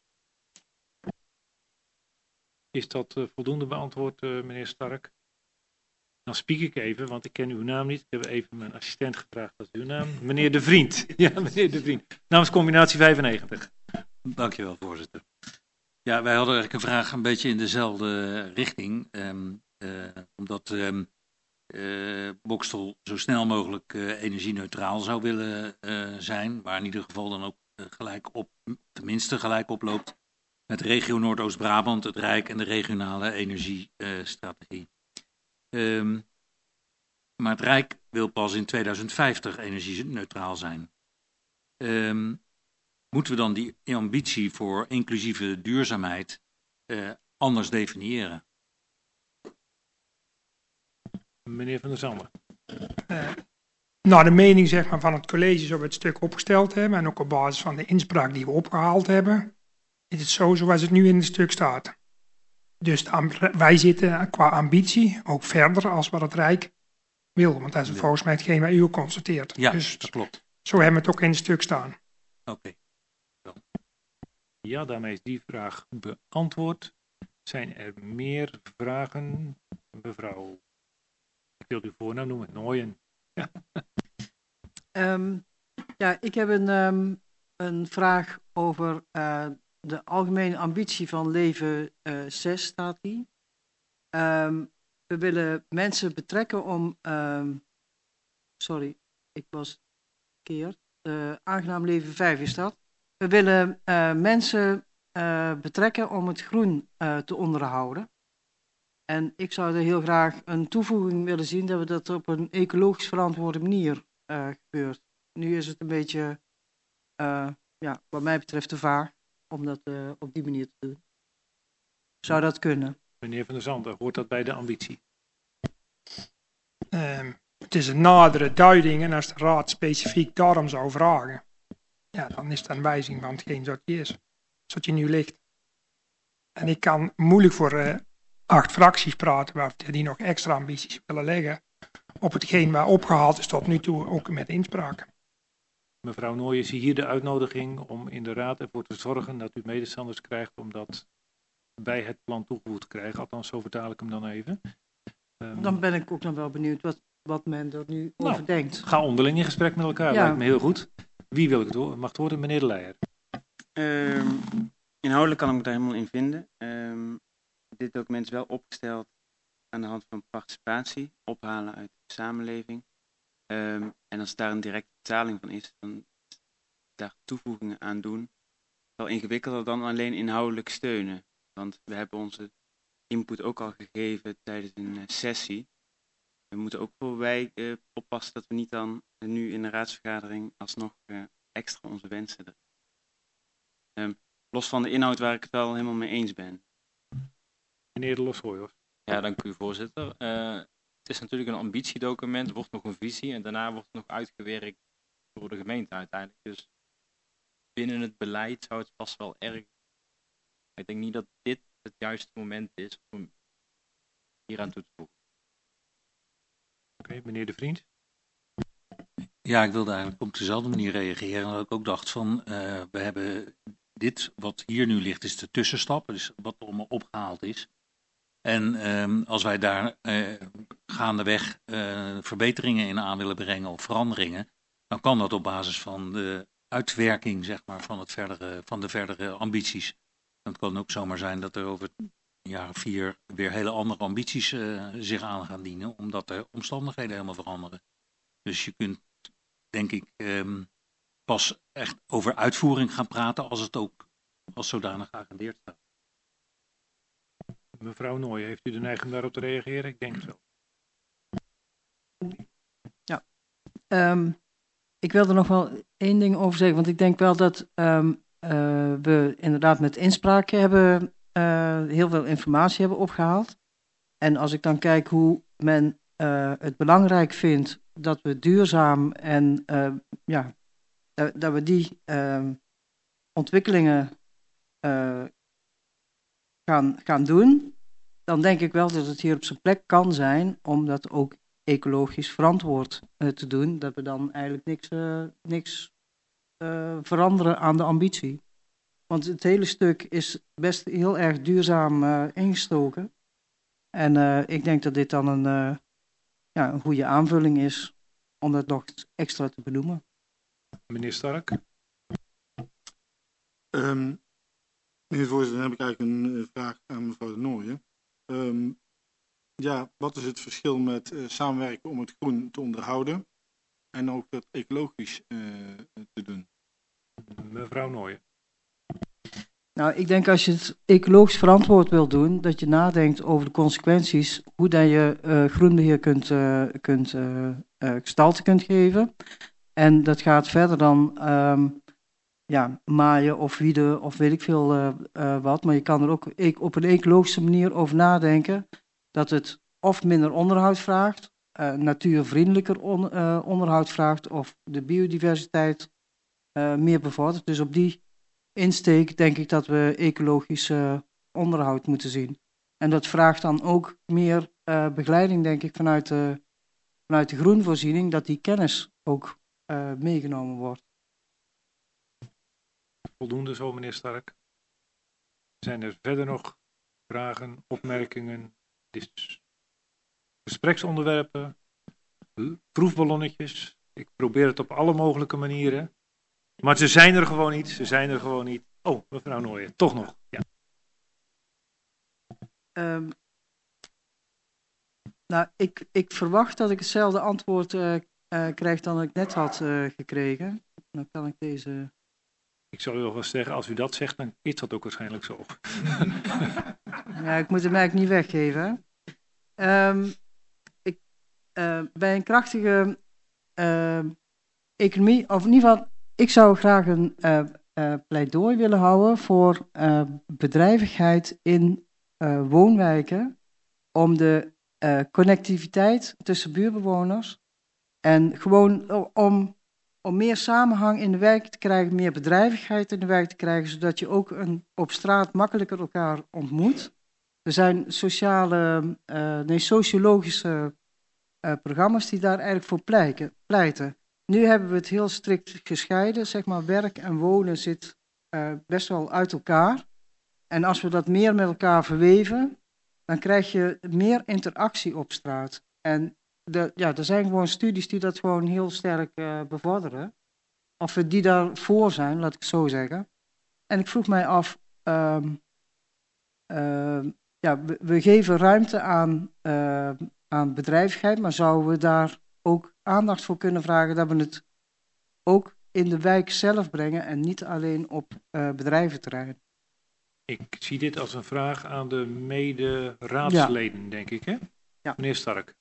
Is dat uh, voldoende beantwoord, uh, meneer Stark? Dan spiek ik even, want ik ken uw naam niet. Ik heb even mijn assistent gevraagd, dat is uw naam. Meneer De Vriend. Ja, meneer De Vriend. Namens combinatie vijfennegentig. Dankjewel, voorzitter. Ja, wij hadden eigenlijk een vraag een beetje in dezelfde richting. Um, uh, omdat um, uh, Boxtel zo snel mogelijk uh, energie-neutraal zou willen uh, zijn. Waar in ieder geval dan ook uh, gelijk op, tenminste gelijk oploopt met regio Noordoost-Brabant, het Rijk en de regionale energiestrategie. Uh, um, maar het Rijk wil pas in tweeduizend vijftig energie-neutraal zijn. Um, Moeten we dan die ambitie voor inclusieve duurzaamheid uh, anders definiëren? Meneer Van der Zanden. Uh, nou, de mening zeg maar, van het college zoals we het stuk opgesteld hebben en ook op basis van de inspraak die we opgehaald hebben, is het zo zoals het nu in het stuk staat. Dus de, wij zitten qua ambitie ook verder als wat het Rijk wil, want dat is ja. volgens mij hetgeen wat u ook constateert. Ja, dus dat klopt. Zo hebben we het ook in het stuk staan. Oké. Okay. Ja, daarmee is die vraag beantwoord. Zijn er meer vragen? Mevrouw, ik wil uw voornaam noemen, Nooyen. Ja. Um, ja, ik heb een, um, een vraag over uh, de algemene ambitie van leven uh, zes, staat die. Um, we willen mensen betrekken om, um, sorry, ik was verkeerd, uh, aangenaam leven vijf is dat. We willen uh, mensen uh, betrekken om het groen uh, te onderhouden. En ik zou er heel graag een toevoeging willen zien dat we dat op een ecologisch verantwoorde manier uh, gebeurt. Nu is het een beetje, uh, ja, wat mij betreft te vaag om dat uh, op die manier te doen. Zou dat kunnen? Meneer Van der Zanden, hoort dat bij de ambitie? Um, het is een nadere duiding en als de raad specifiek daarom zou vragen, ja, dan is het een wijziging van hetgeen zoals die is, zoals die nu ligt. En ik kan moeilijk voor uh, acht fracties praten waar die nog extra ambities willen leggen op hetgeen waar opgehaald is tot nu toe, ook met inspraak. Mevrouw Nooyen, zie hier de uitnodiging om in de raad ervoor te zorgen dat u medestanders krijgt om dat bij het plan toegevoegd te krijgen. Althans, zo vertaal ik hem dan even. Um, Dan ben ik ook nog wel benieuwd wat, wat men er nu nou, over denkt. Ga onderling in gesprek met elkaar, Ja. lijkt me heel goed. Wie wil ik het horen? Mag het worden? Meneer De Leijer. Um, inhoudelijk kan ik me daar helemaal in vinden. Um, dit document is wel opgesteld aan de hand van participatie, ophalen uit de samenleving. Um, en als daar een directe betaling van is, dan daar toevoegingen aan doen. Wel ingewikkelder dan alleen inhoudelijk steunen. Want we hebben onze input ook al gegeven tijdens een uh, sessie. We moeten ook voor wij uh, oppassen dat we niet dan uh, nu in de raadsvergadering alsnog uh, extra onze wensen er. Um, los van de inhoud waar ik het wel helemaal mee eens ben. Meneer De Loshooijhoff. Ja, dank u voorzitter. Uh, het is natuurlijk een ambitiedocument, er wordt nog een visie en daarna wordt het nog uitgewerkt door de gemeente uiteindelijk. Dus binnen het beleid zou het vast wel erg. Ik denk niet dat dit het juiste moment is om hier aan toe te voegen. Oké, okay, meneer De Vriend. Ja, ik wilde eigenlijk op dezelfde manier reageren. Dat ik ook dacht van, uh, we hebben dit wat hier nu ligt, is de tussenstap, dus wat er allemaal opgehaald is. En um, als wij daar uh, gaandeweg uh, verbeteringen in aan willen brengen of veranderingen, dan kan dat op basis van de uitwerking, zeg maar, van, het verdere, van de verdere ambities. Het kan ook zomaar zijn dat er over een jaar of vier weer hele andere ambities uh, zich aan gaan dienen, omdat de omstandigheden helemaal veranderen. Dus je kunt, denk ik, um, pas echt over uitvoering gaan praten als het ook als zodanig geagendeerd staat. Mevrouw Nooyen, heeft u de neiging daarop te reageren? Ik denk het wel. Ja, um, ik wil er nog wel één ding over zeggen, want ik denk wel dat um, uh, we inderdaad met inspraak hebben uh, heel veel informatie hebben opgehaald. En als ik dan kijk hoe men uh, het belangrijk vindt dat we duurzaam en uh, ja, uh, dat we die uh, ontwikkelingen uh, gaan, gaan doen, dan denk ik wel dat het hier op zijn plek kan zijn om dat ook ecologisch verantwoord uh, te doen. Dat we dan eigenlijk niks, uh, niks uh, veranderen aan de ambitie. Want het hele stuk is best heel erg duurzaam uh, ingestoken. En uh, ik denk dat dit dan een, uh, ja, een goede aanvulling is om dat nog extra te benoemen. Meneer Stark. Um, meneer de voorzitter, dan heb ik eigenlijk een uh, vraag aan mevrouw De Nooyen. Um, ja, wat is het verschil met uh, samenwerken om het groen te onderhouden en ook dat ecologisch uh, te doen? Mevrouw Nooyen. Nou, ik denk als je het ecologisch verantwoord wilt doen, dat je nadenkt over de consequenties, hoe dat je uh, groenbeheer kunt, uh, kunt, uh, uh, gestalte kunt geven. En dat gaat verder dan um, ja, maaien of wieden of weet ik veel uh, uh, wat. Maar je kan er ook op een ecologische manier over nadenken dat het of minder onderhoud vraagt, uh, natuurvriendelijker on, uh, onderhoud vraagt of de biodiversiteit uh, meer bevordert. Dus op die insteek denk ik dat we ecologisch uh, onderhoud moeten zien. En dat vraagt dan ook meer uh, begeleiding, denk ik, vanuit de, vanuit de groenvoorziening, dat die kennis ook uh, meegenomen wordt. Voldoende zo, meneer Stark. Zijn er verder nog vragen, opmerkingen, gespreksonderwerpen, proefballonnetjes? Ik probeer het op alle mogelijke manieren. Maar ze zijn er gewoon niet. Ze zijn er gewoon niet. Oh, mevrouw Nooyen, toch nog. Ja. Um, nou, ik, ik verwacht dat ik hetzelfde antwoord uh, uh, krijg dan ik net had uh, gekregen. Dan kan ik deze... Ik zal u nog wel zeggen, als u dat zegt, dan is dat ook waarschijnlijk zo. Ja, ik moet hem eigenlijk niet weggeven. Um, ik, uh, bij een krachtige uh, economie, of in ieder geval... Ik zou graag een uh, uh, pleidooi willen houden voor uh, bedrijvigheid in uh, woonwijken om de uh, connectiviteit tussen buurtbewoners en gewoon om, om meer samenhang in de wijk te krijgen, meer bedrijvigheid in de wijk te krijgen, zodat je ook een, op straat makkelijker elkaar ontmoet. Er zijn sociale, uh, nee, sociologische uh, programma's die daar eigenlijk voor pleiten. pleiten. nu hebben we het heel strikt gescheiden, zeg maar, werk en wonen zit uh, best wel uit elkaar. En als we dat meer met elkaar verweven, dan krijg je meer interactie op straat. En de, ja, er zijn gewoon studies die dat gewoon heel sterk uh, bevorderen. Of we die daarvoor zijn, laat ik het zo zeggen. En ik vroeg mij af, um, uh, ja, we, we geven ruimte aan, uh, aan bedrijvigheid, maar zouden we daar ook aandacht voor kunnen vragen dat we het ook in de wijk zelf brengen en niet alleen op uh, bedrijventerrein? Ik zie dit als een vraag aan de mede-raadsleden, ja. denk ik, hè? Ja. Meneer Stark.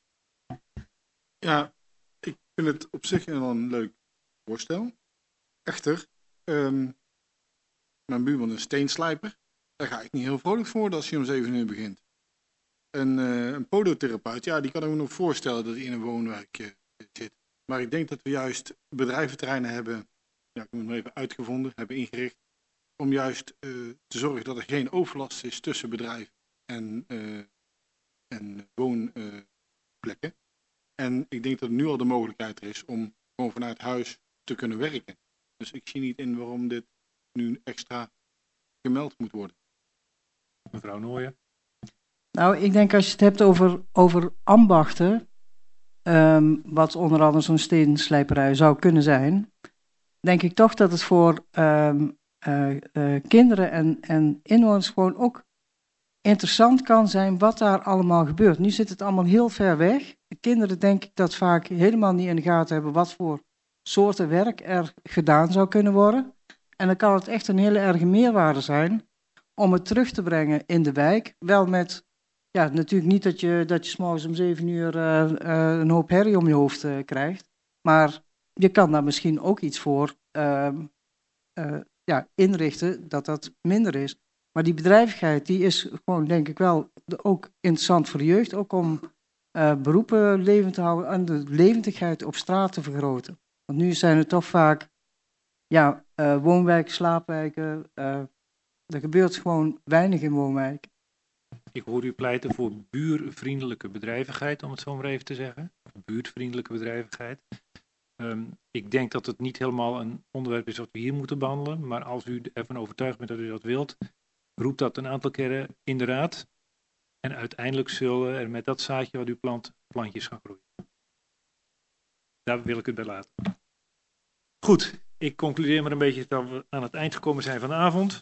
Ja, ik vind het op zich wel een leuk voorstel. Echter, um, mijn buurman is een steenslijper. Daar ga ik niet heel vrolijk voor als hij om zeven uur begint. Een, uh, een podotherapeut, ja, die kan ik me nog voorstellen dat hij in een woonwijk uh, zit. Maar ik denk dat we juist bedrijventerreinen hebben, ja, ik moet het maar even uitgevonden, hebben ingericht. Om juist uh, te zorgen dat er geen overlast is tussen bedrijven en, uh, en woonplekken. Uh, en ik denk dat er nu al de mogelijkheid er is om gewoon vanuit huis te kunnen werken. Dus ik zie niet in waarom dit nu extra gemeld moet worden. Mevrouw Nooijen. Nou, ik denk als je het hebt over, over ambachten, um, wat onder andere zo'n steenslijperij zou kunnen zijn, denk ik toch dat het voor um, uh, uh, kinderen en, en inwoners gewoon ook interessant kan zijn wat daar allemaal gebeurt. Nu zit het allemaal heel ver weg. De kinderen denk ik dat vaak helemaal niet in de gaten hebben wat voor soorten werk er gedaan zou kunnen worden. En dan kan het echt een hele erge meerwaarde zijn om het terug te brengen in de wijk. Wel met, ja, natuurlijk niet dat je, dat je 's morgens om zeven uur uh, uh, een hoop herrie om je hoofd uh, krijgt. Maar je kan daar misschien ook iets voor uh, uh, ja, inrichten dat dat minder is. Maar die bedrijvigheid, die is gewoon denk ik wel ook interessant voor de jeugd. Ook om uh, beroepen levend te houden en de levendigheid op straat te vergroten. Want nu zijn het toch vaak ja, uh, woonwijken, slaapwijken. Uh, er gebeurt gewoon weinig in woonwijken. Ik hoor u pleiten voor buurvriendelijke bedrijvigheid, om het zo maar even te zeggen. Buurtvriendelijke bedrijvigheid. Um, ik denk dat het niet helemaal een onderwerp is dat we hier moeten behandelen. Maar als u ervan overtuigd bent dat u dat wilt, roep dat een aantal keren in de raad. En uiteindelijk zullen er met dat zaadje wat u plant, plantjes gaan groeien. Daar wil ik het bij laten. Goed, ik concludeer maar een beetje dat we aan het eind gekomen zijn van de avond.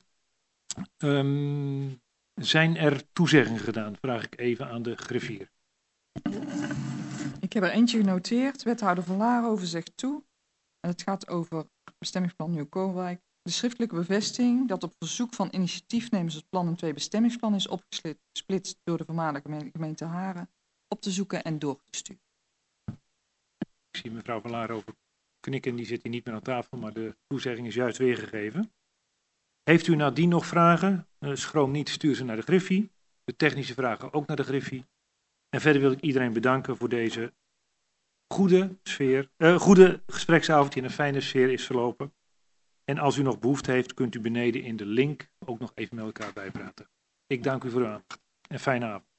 Um, zijn er toezeggingen gedaan? Vraag ik even aan de griffier. Ik heb er eentje genoteerd. Wethouder Van Laarhoven zegt toe. En het gaat over bestemmingsplan Nieuw-Koolwijk. De schriftelijke bevestiging dat op verzoek van initiatiefnemers het plan in twee bestemmingsplannen is opgesplitst door de voormalige gemeente Haren op te zoeken en door te sturen. Ik zie mevrouw Van Laarhoven knikken, die zit hier niet meer aan tafel, maar de toezegging is juist weergegeven. Heeft u nadien nog vragen? Uh, schroom niet, stuur ze naar de griffie. De technische vragen ook naar de griffie. En verder wil ik iedereen bedanken voor deze goede sfeer, uh, goede gespreksavond die in een fijne sfeer is verlopen. En als u nog behoefte heeft, kunt u beneden in de link ook nog even met elkaar bijpraten. Ik dank u voor uw aandacht en fijne avond.